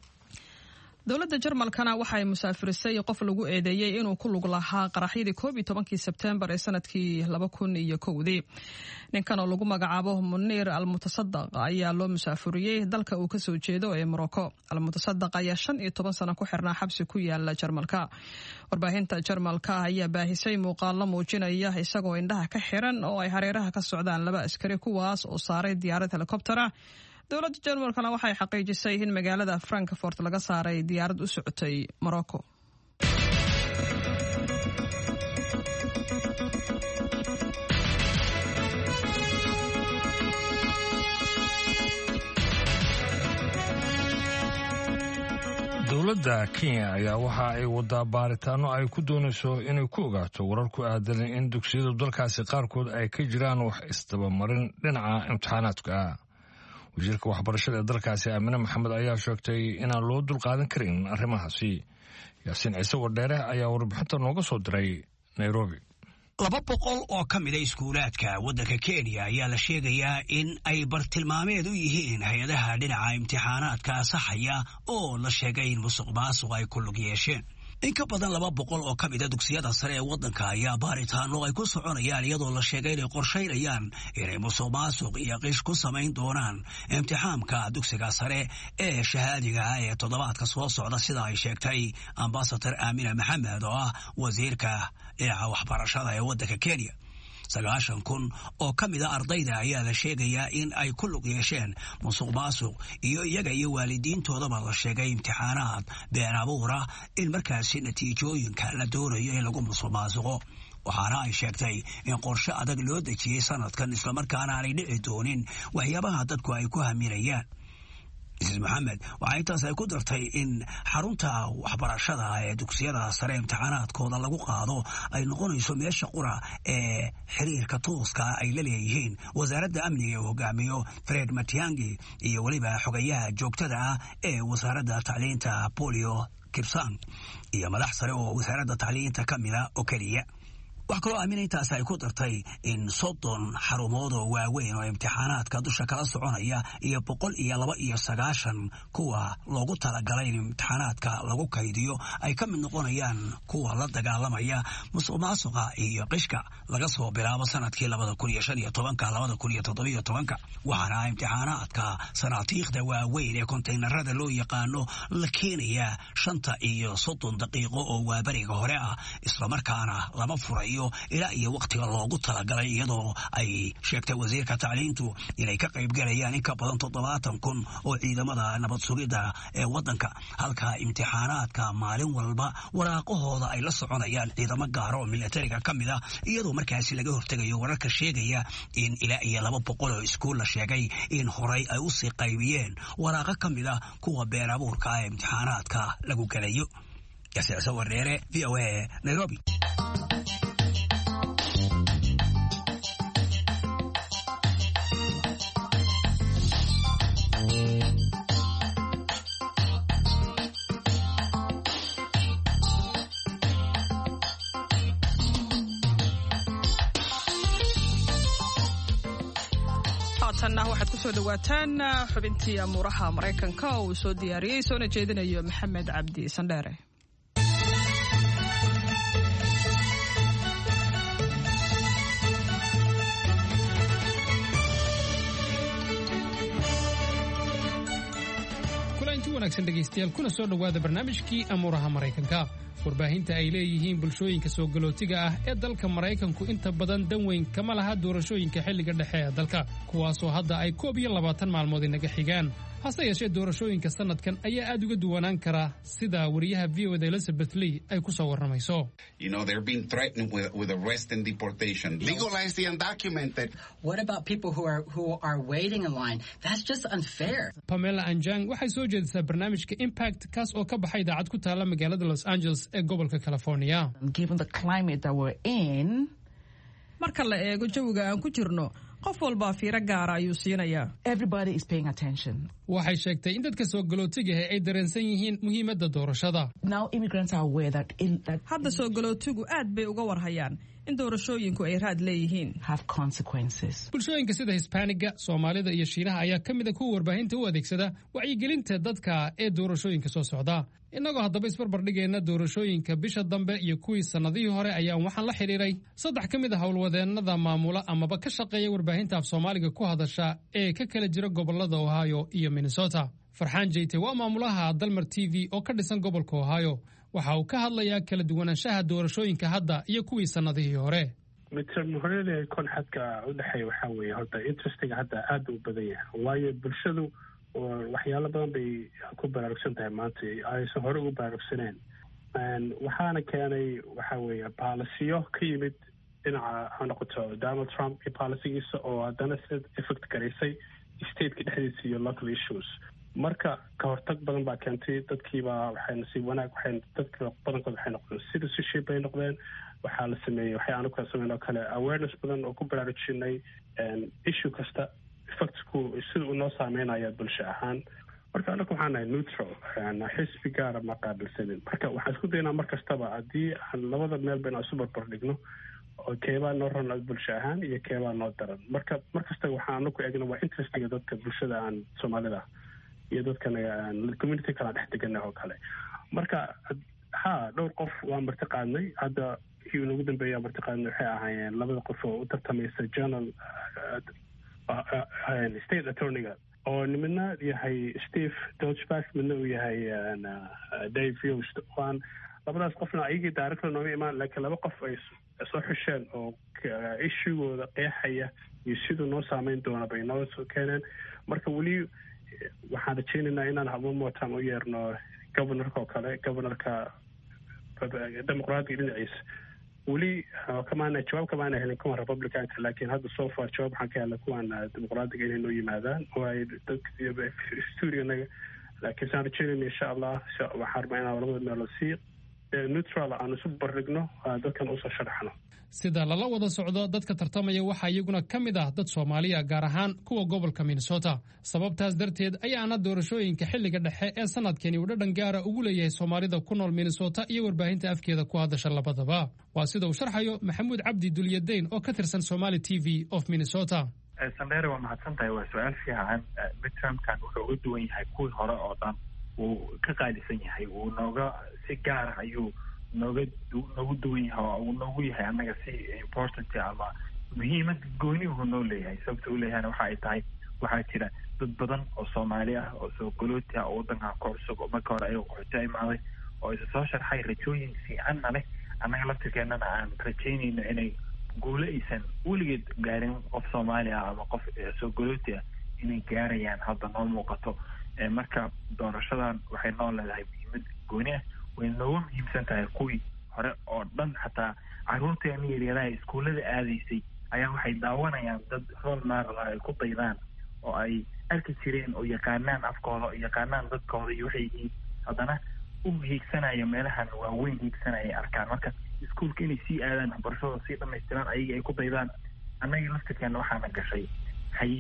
dowladda Jarmalkana waxay musaafirisay qof lagu eedeeyay inuu ku lug lahaa qaraxyadii koob iyo tobankii Sebtembar ee sanadkii laba kun iyo kowdii. ninkan oo lagu magacaabo Munir Al-Mutasaddaq ayaa loo musaafiriyey dalka uu ka soo jeedo ee Morocco. Al-Mutasaddaq ayaa shan iyo toban sano ku xirnaa xabsi ku yaala Jarmalka. warbaahinta Jarmalka ayaa baahisay muuqaallo muujinaya isagoo indhaha ka xiran oo ay hareeraha ka socdaan laba askari kuwaas oo saaray diyaarad helikobtera. dowladda Jarmalkana waxay xaqiijisay in magaalada Frankfurt laga saaray diyaarad u socotay Morocco. dowladda Kenya ayaa waxa ay wadaa baaritaano ay ku doonayso inay ku ogaato warar ku aadan in dugsiyada dalkaasi qaarkood ay ka jiraan wax isdabamarin dhinaca imtixaanaadka ah. wasiirka waxbarashada ee dalkaasi Aamina Maxamed ayaa sheegtay inaan loo dulqaadan karin arrimahaasi. Yaasiin Ciise Wadheere ayaa warbixinta nooga soo diray Nairobi. laba boqol oo ka mid ah iskuulaadka waddanka Kenya ayaa la sheegayaa in ay bartilmaameed u yihiin hay-adaha dhinaca imtixaanaadka saxaya oo la sheegay in musuqmaasuq ay ku lug yeesheen. in ka badan laba boqol oo ka mid ah dugsiyada sare ee waddanka ayaa baaritaano ay ku soconayaan iyadoo la sheegay inay qorshaynayaan inay musuqmaasuq iyo qish ku samayn doonaan imtixaamka dugsiga sare ee shahaadiga ah ee toddobaadka soo socda sida ay sheegtay ambasador Aamina Maxamed oo ah wasiirka dhinaca waxbarashada ee waddanka Kenya. sagaashan kun oo ka mid ah ardayda ayaa la sheegayaa in ay ku lug yeesheen musuqmaasuq iyo iyaga iyo waalidiintoodaba la sheegay imtixaanaad been abuura in markaasi natiijooyinka la doonayo in lagu musuqmaasuqo. waxaana ay sheegtay in qorshe adag loo dejiyey sanadkan islamarkaana aanay dhici doonin waxyaabaha dadku ay ku haminayaan. Missus Maxamed waxaa intaas ay ku dartay in xarunta waxbarashada ee dugsiyada sare imtixaanaadkooda lagu qaado ay noqonayso meesha qura ee xiriirka tooska ay la leeyihiin wasaaradda amniga ee hogaamiyo Fred Matiang'i iyo weliba xogayaha joogtada ah ee wasaaradda tacliinta Polio Kipsang iyo madax sare oo wasaaradda tacliinta ka mida oo keliya. wax kaloo aaminay intaas ay ku dartay in soddon xarumood oo waaweyn oo imtixaanaadka dusha kala soconaya iyo boqol iyo laba iyo sagaashan kuwa loogu talagalay in imtixaanaadka lagu kaydiyo ay ka mid noqonayaan kuwa la dagaalamaya musuqmaasuqa iyo qishka laga soo bilaabo sanadkii labada kun iyo shan iyo tobanka labada kun iyo toddobiyo tobanka waxaana imtixaanaadka sanaatiikhda waaweyn ee kontaynarada loo yaqaano la keenayaa shanta iyo soddon daqiiqo oo waabariga hore ah islamarkaana lama furayo ilaa iyo wakhtiga loogu talagalay iyadoo ay sheegtay wasiirka tacliintu inay ka qaybgalayaan in ka badan toddobaatan kun oo ciidamada nabad sugidda ee waddanka halka imtixaanaadka maalin walba waraaqahooda ay la soconayaan ciidamo gaara oo milatariga ka mid ah iyadoo markaasi laga hortegayo wararka sheegaya in ilaa iyo laba boqol oo iskuul la sheegay in horay ay usii qaybiyeen waraaqo ka mid ah kuwa been abuurka ee imtixaanaadka lagu gelayo yasiicso wareere v o a nairobi. haatanna waxaad ku soo dhawaataan xubintii amuuraha maraykanka oo uu soo diyaariyey soona jeedinayo maxamed cabdi sandheere. kulanti wanaagsan dhegaystayaal kuna soo dhowaada barnaamijkii amuuraha maraykanka. warbaahinta ay leeyihiin bulshooyinka soo galootiga ah ee dalka maraykanku inta badan dan weyn kama laha doorashooyinka xilliga dhexe ee dalka kuwaasoo hadda ay koob iyo labaatan maalmood inaga xigaan hase yeeshee doorashooyinka sanadkan ayaa aad uga duwanaan kara sida wariyaha v o da Elizabeth Lee ay ku soo warramayso. You know, they're being threatened with, with arrest and deportation. Legalize the undocumented. What about people who are who are waiting in line? That's just unfair. Pamela Anjang waxay soo jeedisaa barnaamijka Impact kaas oo ka baxay daacad ku taala magaalada Los Angeles ee gobolka California. Given the climate that we're in, marka la eego jawiga aan ku jirno qof walba fiiro gaar ah ayuu siinayaa. Everybody is paying attention. Waxay sheegtay in dadka soo galootiga ah ay dareensan yihiin muhiimadda doorashada. Now immigrants are aware that in that hadda soo galootigu aad bay uga warhayaan in doorashooyinku ay raad leeyihiin. Have consequences. Bulshooyinka sida Hispaniga, Soomaalida iyo Shiinaha ayaa ka mid ah kuwa warbaahinta u adeegsada wacyigelinta dadka ee doorashooyinka soo socda. Innagoo haddaba isbarbar dhigayna doorashooyinka bisha dambe iyo kuwii sannadihii hore ayaan waxaan la xiriiray saddex ka mid ah howlwadeennada maamula amaba ka shaqeeya warbaahinta af Soomaaliga ku hadasha ee ka kala jira gobollada Ohio iyo Minnesota. Farxaan Jeyte waa maamulaha Dalmar T V oo ka dhisan gobolka Ohio. Waxa uu ka hadlayaa kala duwanaanshaha doorashooyinka hadda iyo kuwii sannadihii hore. midterm horeyda konxadka u dhaxay waxa weeye horta interestiga hadda aad u badan yahay waayo bulshadu waxyaalo badan bay ku baraarugsan tahay maanta aysan hore ugu baraarugsaneen waxaana keenay waxa weeye baalisiyo ka yimid dhinaca ha noqoto Donald Trump iyo baalisigiisa oo haddana si effect garaysay stateka dhexdiisa iyo local issues marka ka hortag badan baa keentay dadkiiba waxay nasiib wanaag waxay dadka badankood waxay noqdeen citizenship bay noqdeen waxaa la sameeyey waxay aanu ka sameyn oo kale awareness badan oo ku baraarujinay issue kasta effectsku sida uu noo saameynaya bulsho ahaan marka anagu waxaan nahay neutral xisbi gaara ma qaabilsanin marka waxaan isku daynaa mar kastaba haddii aan labada meel bayna isu barbar dhigno oo keebaa noo ron bulsho ahaan iyo keebaa noo daran marka mar kasta waxaan anagu eegna waa interestiga dadka bulshada aan soomaalida iyo dadkan community kala dhex deganah oo kale marka ha dhowr qof waa marti qaadnay hadda kii ugu dambeeya marti qaadnay waxay ahaayeen labada qof oo u tartamaysa journal state attorneyga oo midna yahay Steve Dodgeback midna uu yahay Dave Yost waan labadaas qofna ayagii director nooga imaan laakiin laba qof ay soo xusheen oo issue-gooda qeexaya iyo siduu noo saameyn doona bay noo soo keeneen marka weli waxaan rajaynaynaa inaan habmo mootaan u yeerno governorka oo kale governorka dimuqraadiga dhinaciisa weli kamaana jawaab kamaana helin kuwan republicanka laakiin hadda so far jawaab waxaan ka helnay kuwan dimuqraadiga inay noo yimaadaan oo ay dadstuuriyanaga laakiin saan rajaynayna insha allah waxaan rabaa inaan labada meelo sii neutral aan isu barrigno dadkan usoo sharaxno. sida lala wada socdo dadka tartamaya waxaa iyaguna ka mid ah dad Soomaaliya gaar ahaan kuwa gobolka Minnesota. sababtaas darteed ayaana doorashooyinka xilliga dhexe ee sanadkani uu dhadhan gaara ugu leeyahay Soomaalida ku nool Minnesota iyo warbaahinta afkeeda ku hadasha labadaba. waa sida uu sharxayo Maxamuud Cabdi Dulyadayn oo ka tirsan Somali T V of Minnesota. Sandere waa mahadsantahay, waa su-aal fiican. midtermkan wuxuu uga duwan yahay kuwii hore oo dhan, wuu ka qaalisan yahay, wuu nooga si gaara ayuu nooga noogu duwan yahay oo uu noogu yahay annaga si important ama muhiimad gooni uu noo leeyahay. sababta uu leeyahayna waxa ay tahay waxaa jira dad badan oo Soomaali ah oo soo galooti ah oo waddanka ku cusub oo marka hore ayagu qaxooti imaaday oo isa soo sharxay rajooyin fiicanna leh. annaga laftirkeennana aan rajaynayno inay guulo aysan weligeed gaarin qof Soomaali ah ama qof soo galooti ah inay gaarayaan hadda noo muuqato. marka doorashadan waxay noo leedahay muhiimad gooni ah, way nooga muhiimsan tahay kuwii hore oo dhan. xataa caruurteena yaryaraha iskuullada aadaysay ayaa waxay daawanayaan dad role model ay ku daydaan oo ay arki jireen oo yaqaanaan afkooda oo yaqaanaan dadkooda iyo waxay yihiin, haddana u hiigsanaya meelahan waaweyn hiigsanaya ay arkaan. marka iskuulka inay sii aadaan waxbarashada sii dhamaystiraan ayaga ay ku daydaan. annaga laftirkeena waxaana gashay hay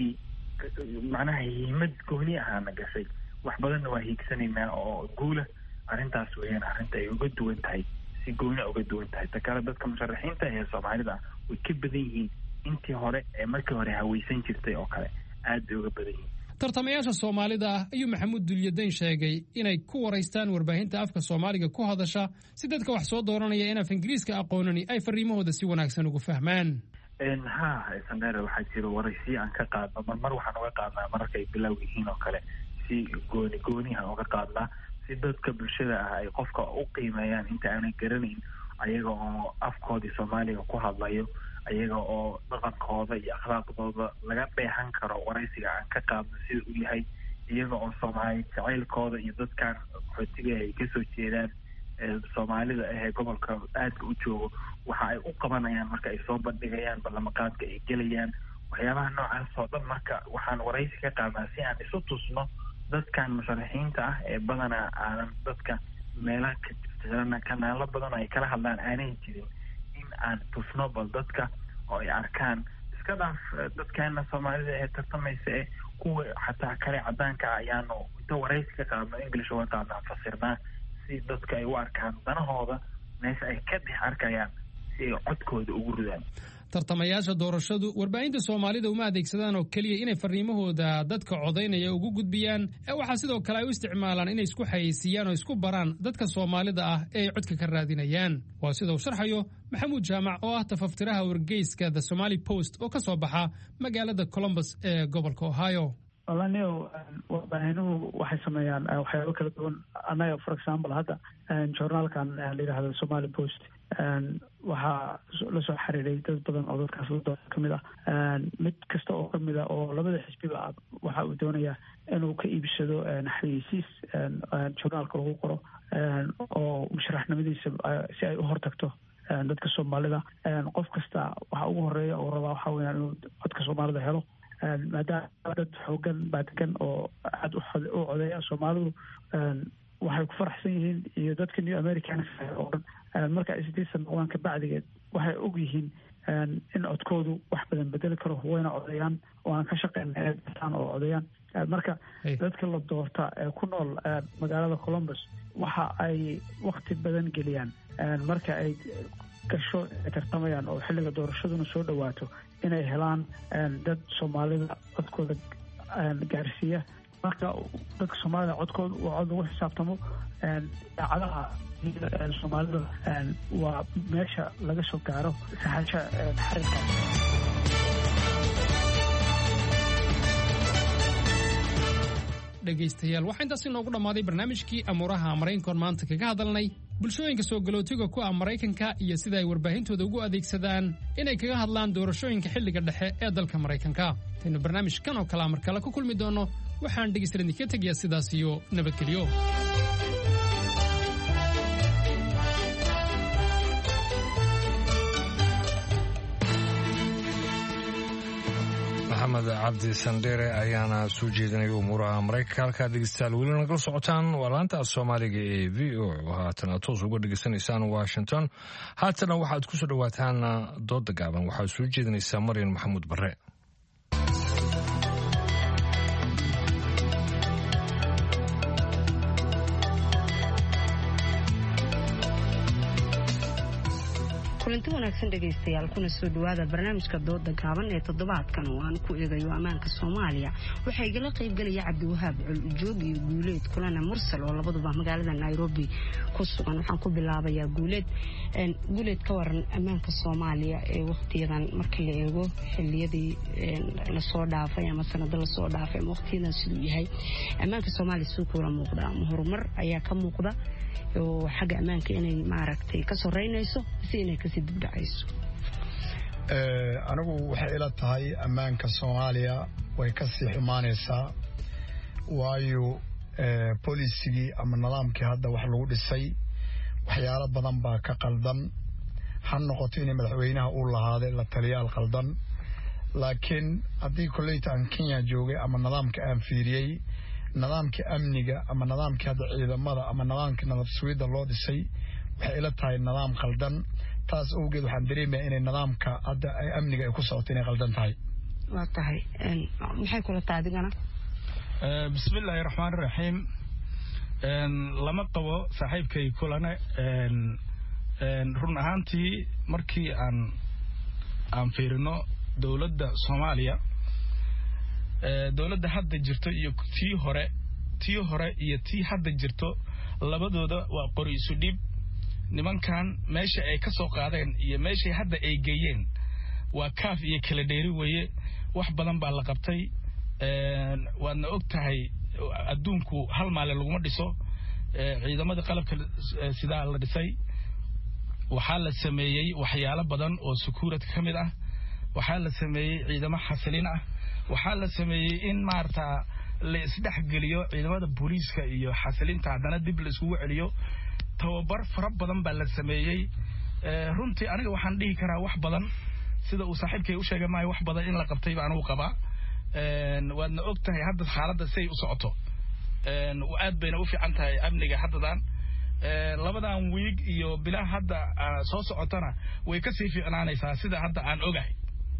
macnaha hiimad gooni ahaana gashay, wax badanna waa hiigsanaynaa oo guula. arrintaas weeyaan arrinta ay uga duwan tahay, si gooni uga duwan tahay. ta kale dadka musharaxiinta ee Soomaalida way ka badan yihiin intii hore ee markii hore hawaysan jirtay oo kale, aad bay uga badan yihiin. tartamayaasha Soomaalida ah ayuu Maxamuud Dulyadayn sheegay inay ku wareystaan warbaahinta afka Soomaaliga ku hadasha si dadka wax soo dooranaya in af Ingiriiska aqoonani ay fariimahooda si wanaagsan ugu fahmaan. een ha Sandere waxaa jira waraysi aan ka qaadno mar waxaan uga qaadnaa mararka ay bilow yihiin oo kale, si gooni gooni aan uga qaadnaa si dadka bulshada ah ay qofka u qiimeeyaan inta aanay garanayn, ayaga oo afkoodii Soomaaliga ku hadlayo, ayaga oo dhaqankooda iyo akhlaaqdooda laga dheehan karo waraysiga aan ka qaadno sida uu yahay, iyaga oo Soomaali jacaylkooda iyo dadkan qaxootiga ay kasoo jeedaan Soomaalida ee gobolka aadka u joogo waxa ay u qabanayaan marka ay soo bandhigayaan ballamaqaadka ay gelayaan, waxyaabaha noocaas oo dhan. marka waxaan waraysi ka qaadnaa si aan isu tusno dadkan musharaxiinta ah ee badanaa aanan dadka meelaha ka jirana kanaalo badan ay kala hadlaan aanay jirin, in aan tusno bal dadka oo ay arkaan. iska dhaaf dadkeena Soomaalida ee tartamaysa ee kuwa xataa kale cadaanka ah ayaanu inta waraysi ka qaadno English uga qaadnaa fasirnaa si dadka ay u arkaan danahooda meesha ay ka dhex arkayaan si ay codkooda ugu ridaan. tartamayaasha doorashadu warbaahinta Soomaalida uma adeegsadaan oo kaliya inay fariimahooda dadka codaynaya ugu gudbiyaan, ee waxaa sidoo kale ay u isticmaalaan inay isku xayeysiiyaan oo isku baraan dadka Soomaalida ah ee codka ka raadinayaan. waa sida uu sharxayo Maxamuud Jaamac oo ah tafaftiraha wargeyska The Somali Post oo ka soo baxa magaalada Columbus ee gobolka Ohio. walaniyo warbaahinuhu waxay sameeyaan waxyaabo kala duwan. annaga for example hadda journaalkan la yidhaahdo Somali Post waxaa la soo xiriiray dad badan oo dadkaas la ka mid ah. mid kasta oo kamid ah oo labada xisbiba waxa uu doonayaa inuu ka iibsado xayeysiis journaalka lagu qoro oo musharaxnimadiisa si ay u hortagto dadka Soomaalida. qof kasta waxa ugu horeeya oo rabaa waxa weeyaan inuu codka Soomaalida helo, maadaama dad xoogan baa degan oo aad u codeeya. Soomaalidu waxay ku faraxsan yihiin iyo dadka New Americans oo dhan marka ay sideetan noqdaan ka bacdigeed waxay og yihiin in codkoodu wax badan bedeli karo, wayna codeeyaan oo aan ka shaqeynaa dadkan oo codeeyaan. marka dadka la doorta ee ku nool magaalada Columbus waxa ay waqti badan geliyaan marka ay gasho tartamayaan oo xilliga doorashaduna soo dhawaato inay helaan dad Soomaalida codkooda gaarsiiya. marka dadka Soomaalida codkooda waa cod lagu xisaabtamo. daacadaha Soomaalida waa meesha laga soo gaaro saxasha xarinka. dhegaystayaal waxaa intaasi noogu dhammaaday barnaamijkii amuuraha maraykankoon maanta kaga hadalnay bulshooyinka soo galootiga ku ah Maraykanka iyo sida ay warbaahintooda ugu adeegsadaan inay kaga hadlaan doorashooyinka xilliga dhexe ee dalka Maraykanka. taynu barnaamijkan oo kale mar kale ku kulmi doono waxaan dhegaystayaal idinka tegayaa sidaas iyo nabadgelyo. maxamed maxamed cabdi sandheere ayaana soo jeedinaya umuuraha maraykanka halkaa dhegeystayaal weli nagala socotaan waa laanta soomaaliga ee v o oo haatana toos uga dhegeysanaysaan washington haatana waxaad ku soo dhawaataan dooda gaaban waxaad soo jeedinaysaa maryan maxamuud bare kulanti wanaagsan dhegaystayaal kuna soo dhawaada barnaamijka dooda gaaban ee toddobaadkan oo aan ku eegayo ammaanka Soomaaliya waxa igala qayb galaya Cabdiwahaab Joog iyo Guuleed kulana mursal oo labaduba magaalada Nairobi ku sugan waxaan ku bilaabayaa Guuleed een Guuleed ka waran ammaanka Soomaaliya ee waqtiyadan marka la eego xilliyadii la soo dhaafay ama sanad la soo dhaafay waqtiyadan sidoo yahay ammaanka Soomaaliya soo kula muuqda horumar ayaa ka muuqda oo xagga ammaanka inay maaragtay ka soreynayso si inay ka sii dibdhacayso ee anigu waxay ila tahay ammaanka Soomaaliya way ka sii xumaanaysaa waayo ee policy ama nidaamkii hadda wax lagu dhisay waxyaalo badan baa ka qaldan han noqoto in madaxweynaha uu lahaado la taliyaal qaldan laakiin haddii koleyta aan Kenya joogay ama nidaamka aan fiiriyay nidaamka amniga ama nidaamka hadda ciidamada ama nidaamka nabad sugidda loo dhisay waxay ila tahay nidaam qaldan taas awgeed waxaan dareemayaa in nidaamka hadda amniga ay ku socoto inay qaldan tahay waa tahay een maxay kula taadigana ee bismillaahir rahmaanir rahiim een lama qabo saaxiibkay kulana een een run ahaantii markii aan aan fiirino dawladda Soomaaliya dawladda hadda jirto iyo tii hore tii hore iyo tii hadda jirto labadooda waa qori isu dhib nimankan meesha ay ka soo qaadeen iyo meesha hadda ay geeyeen waa kaaf iyo kala dheeri weeye wax badan baa la qabtay ee waadna og tahay adduunku hal maalin lagu dhiso ciidamada qalabka sida la dhisay waxa la sameeyay waxyaalo badan oo security kamid ah waxa la sameeyay ciidamo xasilin ah waxa la sameeyay in maarta la isdhex galiyo ciidamada booliiska iyo xasilinta hadana dib la isku celiyo tababar fara badan baa la sameeyay ee runtii aniga waxaan dhihi karaa wax badan sida uu saaxiibkay u sheegay maay wax badan in la qabtay baan uu qabaa een waadna og tahay hadda xaaladda say u socoto een aad bayna u fiican tahay amniga haddadan ee labadan week iyo bilaa hadda soo socotana way ka sii fiicnaanaysaa sida hadda aan ogahay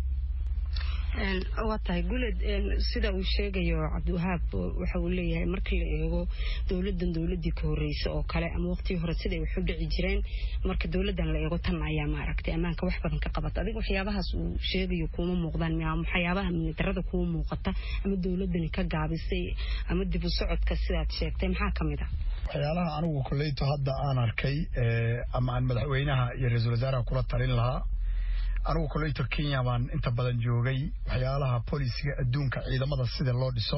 een waa tahay Guuleed een sida uu sheegayo Cabdiwahaab waxa uu leeyahay markii la eego dawladdan dawladii ka horeysay oo kale ama waqti hore sida ay u dhici jireen marka dawladdan la eego tan ayaa maaragtay amaanka wax badan ka qabata adiga waxyaabahaas uu sheegayo kuma muuqdaan miyaa waxyaabaha ministarada kuma muuqata ama dawladdan ka gaabisay ama dib u socodka sidaad sheegtay maxaa kamid ah waxyaalaha anigu kuleyto hadda aan arkay ee ama aan madaxweynaha iyo ra'iisul wasaaraha kula talin lahaa anigu koleyto Kenya baan inta badan joogay waxyaalaha polisiga adduunka ciidamada sida loo dhiso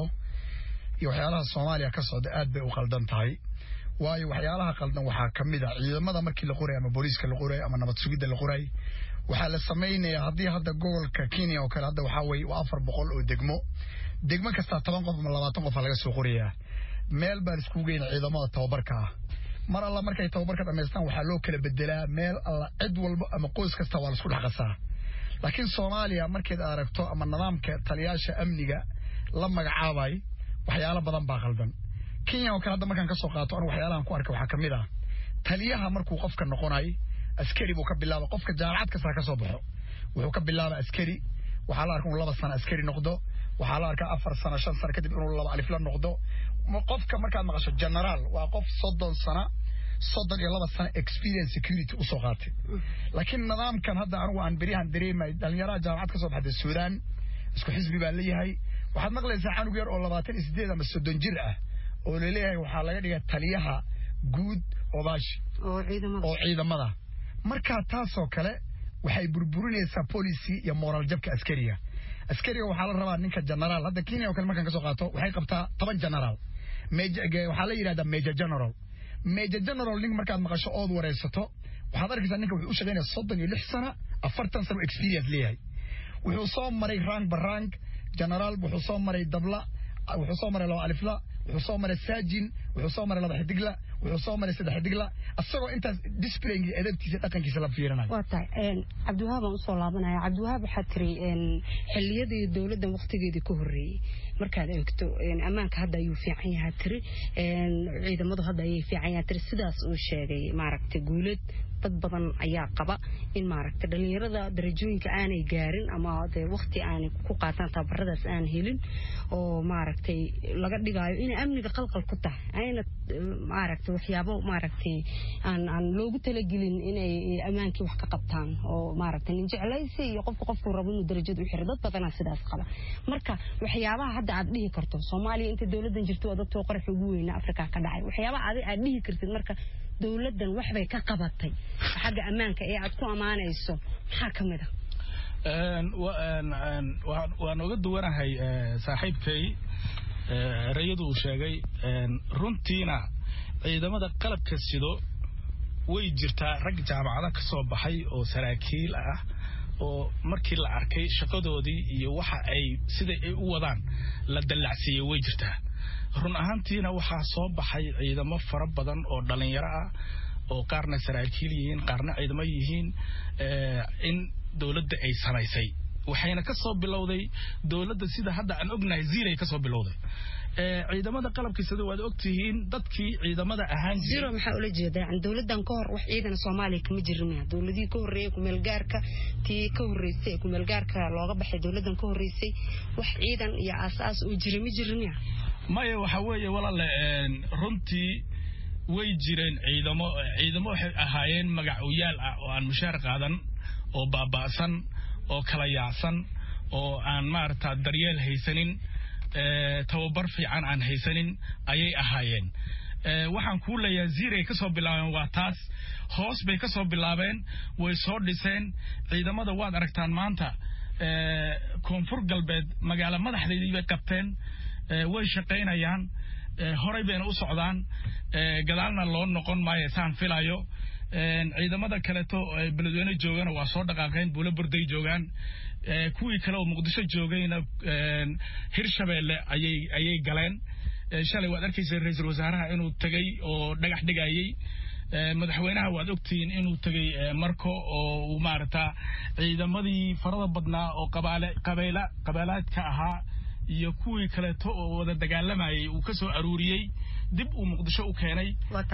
iyo waxyaalaha Soomaaliya ka socda aad bay u qaldan tahay waayo waxyaalaha qaldan waxa kamid ah ciidamada markii la qoray ama booliiska la qoray ama nabad sugidda la qoray waxa la sameeyay hadii hadda gobolka Kenya oo kale hadda waxa way afar boqol oo degmo degmo kasta toban qof ama labaatan qof laga soo qoriyaa meel baa isku geeyay ciidamada tababarka mar alla markay tababarka dhameystaan waxa loo kala bedelaa meel alla cid walba ama qoys kasta waa la isku dhaxasaa laakiin Soomaaliya markay aragto ama nidaamka taliyaasha amniga la magacaabay waxyaalo badan baa qaldan Kenya oo kale hadda markaan ka soo qaato anigu waxyaalahan ku arkay waxa kamid ah taliyaha markuu qofka noqonay askari buu ka bilaabo qofka jaamacad kasta ka soo baxo wuxuu ka bilaabaa askari waxa la arkaa laba sano askari noqdo waxa la arkaa afar sano shan sano kadib inuu laba alif la noqdo qofka markaad maqasho general waa qof soddon sano soddon iyo laba sano experience security u soo qaatay laakiin nidaamkan hadda anigu aan barihan dareemay dhalinyarada jaamacad ka soo baxday Suudaan isku xisbi baa leeyahay waxaad maqlaysaa canug yar oo labaatan iyo siddeed ama soddon jir ah oo leeyahay waxa laga dhigay taliyaha guud oo baash oo ciidamada oo ciidamada marka taas oo kale waxay burburinaysaa policy iyo moral jabka askariga askariga waxa la rabaa ninka general hadda Kenya oo kale markaan ka soo qaato waxay qabtaa toban general major waxa la yiraahdaa major general major general ning markaad maqasho oo wareysato waxaad arkaysaa ninka wuxuu u shaqeynaa soddon iyo lix sano afartan sano experience leeyahay wuxuu soo maray rank barrank general wuxuu soo maray dabla wuxuu soo maray laba alifla wuxuu soo maray saajin wuxuu soo maray laba xidigla wuxuu soo maray saddex digla asagoo intaas displaying edabtiisa dhaqankiisa la fiirinayo waa tahay een Cabdiwahaab aan soo laabanaya Cabdiwahaab waxa tiri een xilliyadii dawladda waqtigeedii ka horeeyay markaad eegto een amaanka hadda ayuu fiican yahay tiri een ciidamadu hadda ay fiican yahay tiri sidaas uu sheegay maaragtay guulad dad badan ayaa qaba in maaragtay dhalinyarada darajooyinka aanay gaarin ama waqti aanay ku qaataan tabaradaas aan helin oo maaragtay laga dhigayo in amniga qalqal ku tahay ayna maaragtay waxyaabo maaragtay aan aan loogu talagelin inay amaankii wax ka qabtaan oo maaragtay nin jeclaysi iyo qofka qofku rabo inuu darajada u xiro dad badan sidaas qaba marka waxyaabaha hadda aad dhihi karto Soomaaliya inta dawladdan jirto waa dadka qarax ugu weyn Afrika ka dhacay waxyaabaha aad dhihi kartid marka dawladdan wax bay ka qabatay xagga amaanka ee aad ku amaanayso maxaa kamid ah een waan waan uga duwanahay saaxiibkay rayadu sheegay een runtiina ciidamada qalabka sido way jirtaa rag jaamacada ka soo baxay oo saraakiil ah oo markii la arkay shaqadoodii iyo waxa ay sida ay u wadaan la dalacsiyay way jirtaa run ahaantiina waxa soo baxay ciidamo fara badan oo dhalinyaro ah oo qaarna saraakiil yihiin qaarna ciidamo yihiin ee in dawladda ay samaysay waxayna ka soo bilowday dawladda sida hadda aan ognahay ziiray ka soo bilowday ee ciidamada qalabka sida waad ogtihiin dadkii ciidamada ahaan zero maxaa ula jeedaa in dawladdan ka hor wax ciidan Soomaaliya kama jirnaa dawladii ka horeeyay ku meel gaarka tii ka horeysay ku meel gaarka looga baxay dawladdan ka horeysay wax ciidan iyo asaas u jirimi jirnaa maya waxa weeye walaal runtii way jireen ciidamo ciidamo waxay ahaayeen magacuyaal ah oo aan mushaar qaadan oo baabaasan oo kala yaacsan oo aan maarta daryeel haysanin ee tababar fiican aan haysanin ayay ahaayeen ee waxaan ku leeyahay ziiray ka soo bilaabeen waa taas hoos bay ka soo bilaabeen way soo dhiseen ciidamada waad aragtaan maanta ee koonfur galbeed magaalo madaxdeedii bay qabteen way shaqeynayaan horay bayna u socdaan gadaalna loo noqon maayo saan filayo ciidamada kale to beledweyne joogana waa soo dhaqaaqeen buulo burday joogaan kuwii kale oo muqdisho joogayna hirshabeelle ayay ayay galeen shalay waad arkaysaa ra'iisul wasaaraha inuu tagay oo dhagax dhigayay madaxweynaha waad ogtiin inuu tagay marko oo uu maarata ciidamadii farada badnaa oo qabaale qabeela qabeelaadka ahaa iyo kuwii kale to oo wada dagaalamayay uu ka soo aruuriyay dib uu muqdisho u keenay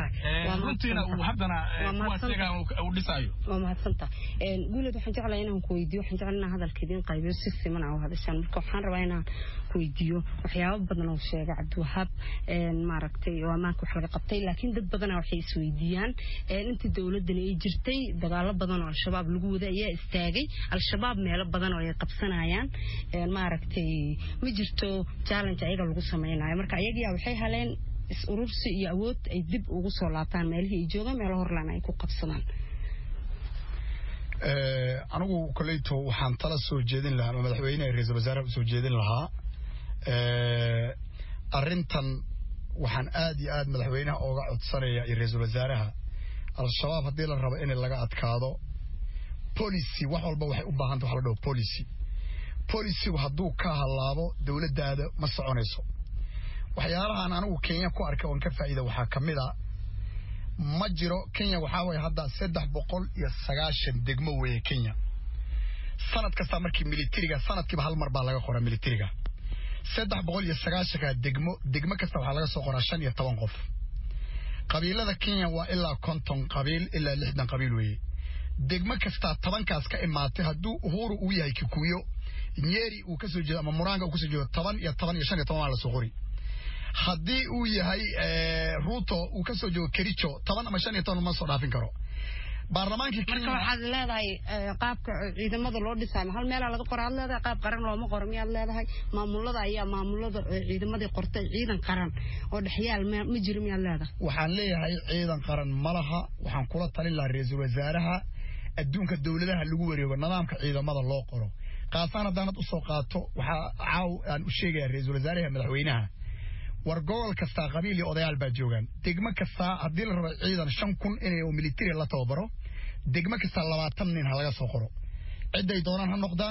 runtiina uu haddana kuwaasiga uu dhisayo waa mahadsanta guulad waxaan jeclahay inaan ku weydiiyo waxaan jeclahay hadalkeedin qaybiyo si siman ah oo hadashan marka waxaan rabaa inaan ku weydiiyo waxyaabo badan oo sheegay Cabdiwahaab maaragtay oo amaanka wax laga qabtay laakiin dad badan waxay isweydiiyaan intii dawladdan ay jirtay dagaalo badan oo al-shabaab lagu wada ayaa istaagay al-shabaab meelo badan oo ay qabsanayaan maaragtay ma jirto challenge ayaga lagu sameeyay marka ayaga waxay haleen is urursi iyo awood ay dib ugu soo laabtaan meelihii ay joogaan meelo horlaan ay ku qabsadaan ee anigu koleeto waxaan tala soo jeedin lahaa madaxweynaha ra'iisul wasaaraha soo jeedin lahaa ee arintan waxaan aad iyo aad madaxweynaha uga codsanayaa in ra'iisul wasaaraha al-shabaab hadii la rabo in laga adkaado policy wax walba waxay u baahan tahay wax la dhaho policy policy haduu ka halaabo dawladda ma soconayso waxyaalahan anigu Kenya ku arkay oo ka faa'iido waxa kamida ma jiro Kenya waxa way hadda saddex boqol iyo sagaashan degmo weeye Kenya sanad kasta markii militariga sanadkiiba hal mar baa laga qoraa militariga saddex boqol iyo sagaashan ka degmo degmo kasta waxa laga soo qoraa shan iyo toban qof qabiilada Kenya waa ilaa konton qabiil ilaa lixdan qabiil weeye degmo kasta toban kaas ka imaatay haduu uhuru uu yahay Kikuyo Nyeri uu ka soo jeedo ama Muranga uu ka soo jeedo toban iyo toban iyo shan iyo toban la soo qori haddii uu yahay Ruto uu ka soo joogo Kericho toban ama shan iyo toban ma soo dhaafin karo baarlamaanka Kenya marka waxaad leedahay qaabka ciidamada loo dhisay hal meel laga qoraad leedahay qaab qaran looma qoro miyaad leedahay maamulada ayaa maamulada ciidamada qortay ciidan qaran oo dhaxyaal ma jiro miyaad leedahay waxaan leeyahay ciidan qaran malaha waxaan kula talin lahaa ra'iisul wasaaraha adduunka dawladaha lagu wareego nidaamka ciidamada loo qoro qaasana danad u soo qaato waxa caaw aan u sheegay ra'iisul wasaaraha madaxweynaha war gobol kasta qabiil iyo odayaal baa joogan degmo kasta hadii la rabo ciidan shan kun inay oo military la tababaro degmo kasta labaatan nin ha laga soo qoro ciday doonaan ha noqdaan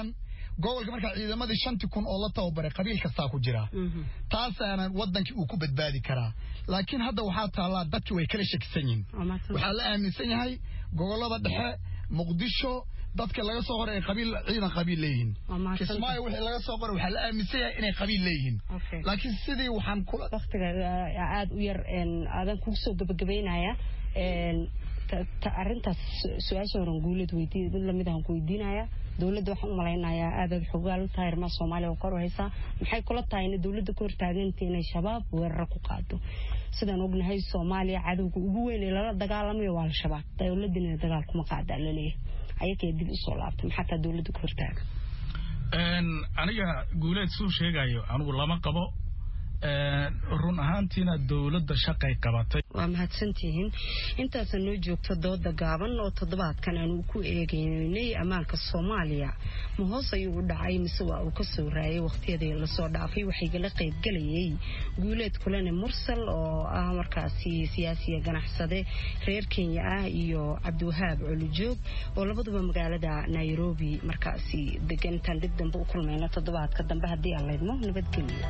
gobolka marka ciidamadii shantii kun oo la tababaray qabiil kasta ku jira taasaana wadankii uu ku badbaadi karaa laakiin hadda waxa taala dadkii way kala shakisan yihiin waxa la aaminsan yahay gobolada dhexe muqdisho dadka laga soo horay qabiil ciidan qabiil leeyihiin kismaayo wixii laga soo qoray waxa la aaminsan yahay inay qabiil leeyihiin laakiin sidii waxaan kula waqtiga aad u yar een aadan ku soo gabagabeynaya een arintaas su'aasha horan guulad weydiin mid lamid ah ku weydiinaya dawladda waxaan u maleynayaa aad aad xogaal u tahay ma Soomaaliya oo kor u haysa maxay kula tahay in dawladda ku hortaagantii inay shabaab weerar ku qaado sidaan ognahay Soomaaliya cadawga ugu weyn ee la dagaalamayo waa shabaab dawladda dagaal kuma qaada la leeyahay ayakay dib u soo laabtay maxaa dawladda ku hortaagan een aniga guuleed soo sheegayo anigu lama qabo een run ahaantiina dawladda shaqay qabatay waa mahadsantihiin intaas noo joogto dooda gaaban oo toddobaadkan aan ku eegaynay amaanka Soomaaliya ma hoos ayuu u dhacay mise waa uu ka soo raayay waqtiyadii la soo dhaafay waxay gala qayb galayay guuleed kulane mursal oo ah markaasi siyaasiga ganacsade reer Kenya ah iyo Cabdiwahaab Culujoog oo labaduba magaalada Nairobi markaasi degan tan dib dambe u kulmayna toddobaadka dambe hadii aan leedmo nabadgelyo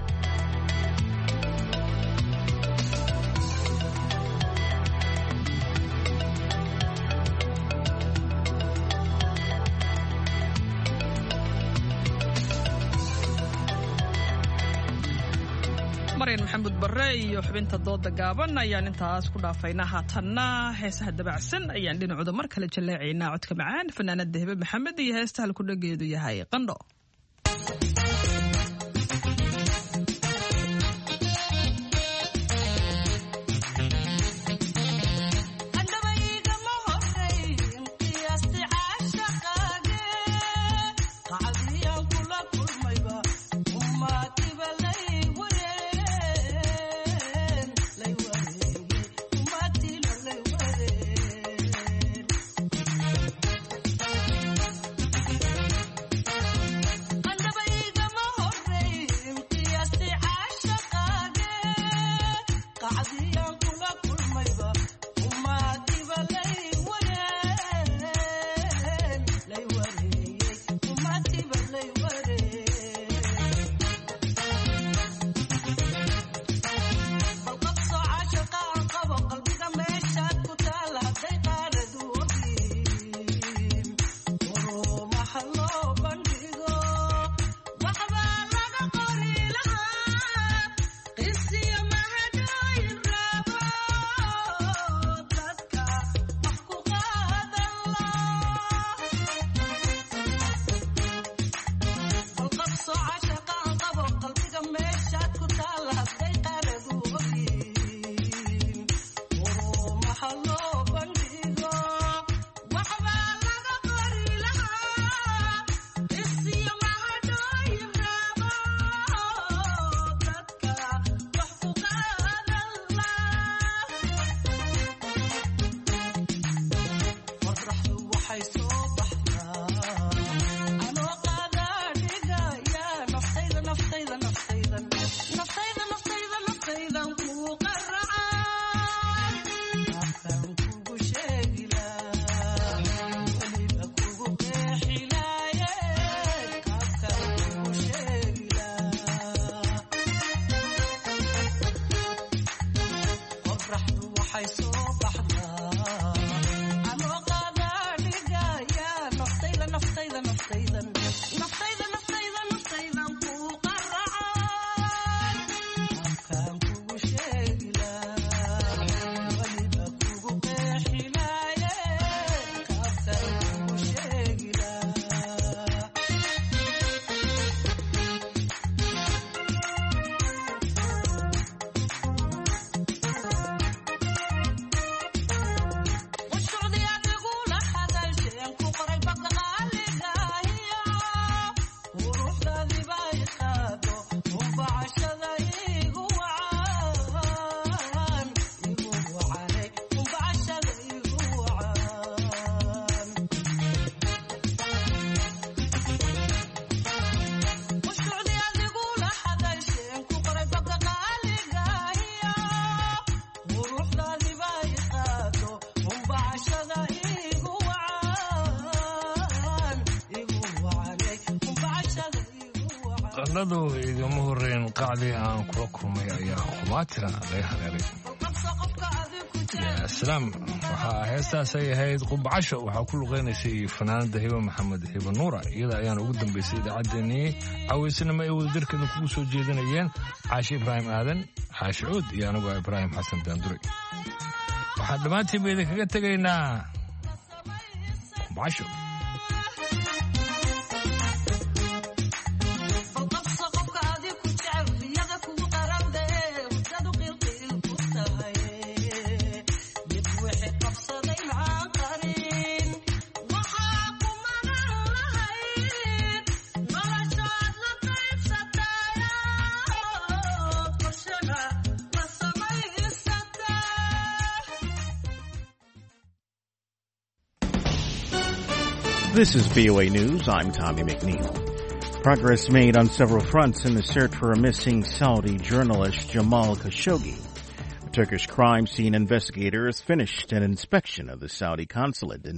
mareen maxamed barre iyo xubinta dooda gaaban ayaan intaas ku dhaafaynaa haatanna heesaha dabacsan ayaan dhinacooda mar kale jaleecaynaa codka macaan fanaanada Hebe Maxamed iyo heesta halku dhageedu yahay qandho Anda bayi qandhadu igama horreyn qacdii aan kula kulmay ayaa khumaatina laga hareeray salaam waxaa heestaasay ahayd qubbacasho waxaa ku luqeynaysay fanaanada hiba maxamed hiba nuura iyada ayaana ugu dambaysay idaacaddeenii cawaysanimo ay wadajirkeeda kugu soo jeedinayeen caashi ibraahim aadan xaashi cuud iyo anigoo ibraahim xasan daandure waxaan dhammaantiinba idinkaga tegaynaa qubbacasho This is V O A News. I'm Tommy McNeil. Progress made on several fronts in the search for a missing Saudi journalist Jamal Khashoggi. A Turkish crime scene investigators finished an inspection of the Saudi consulate in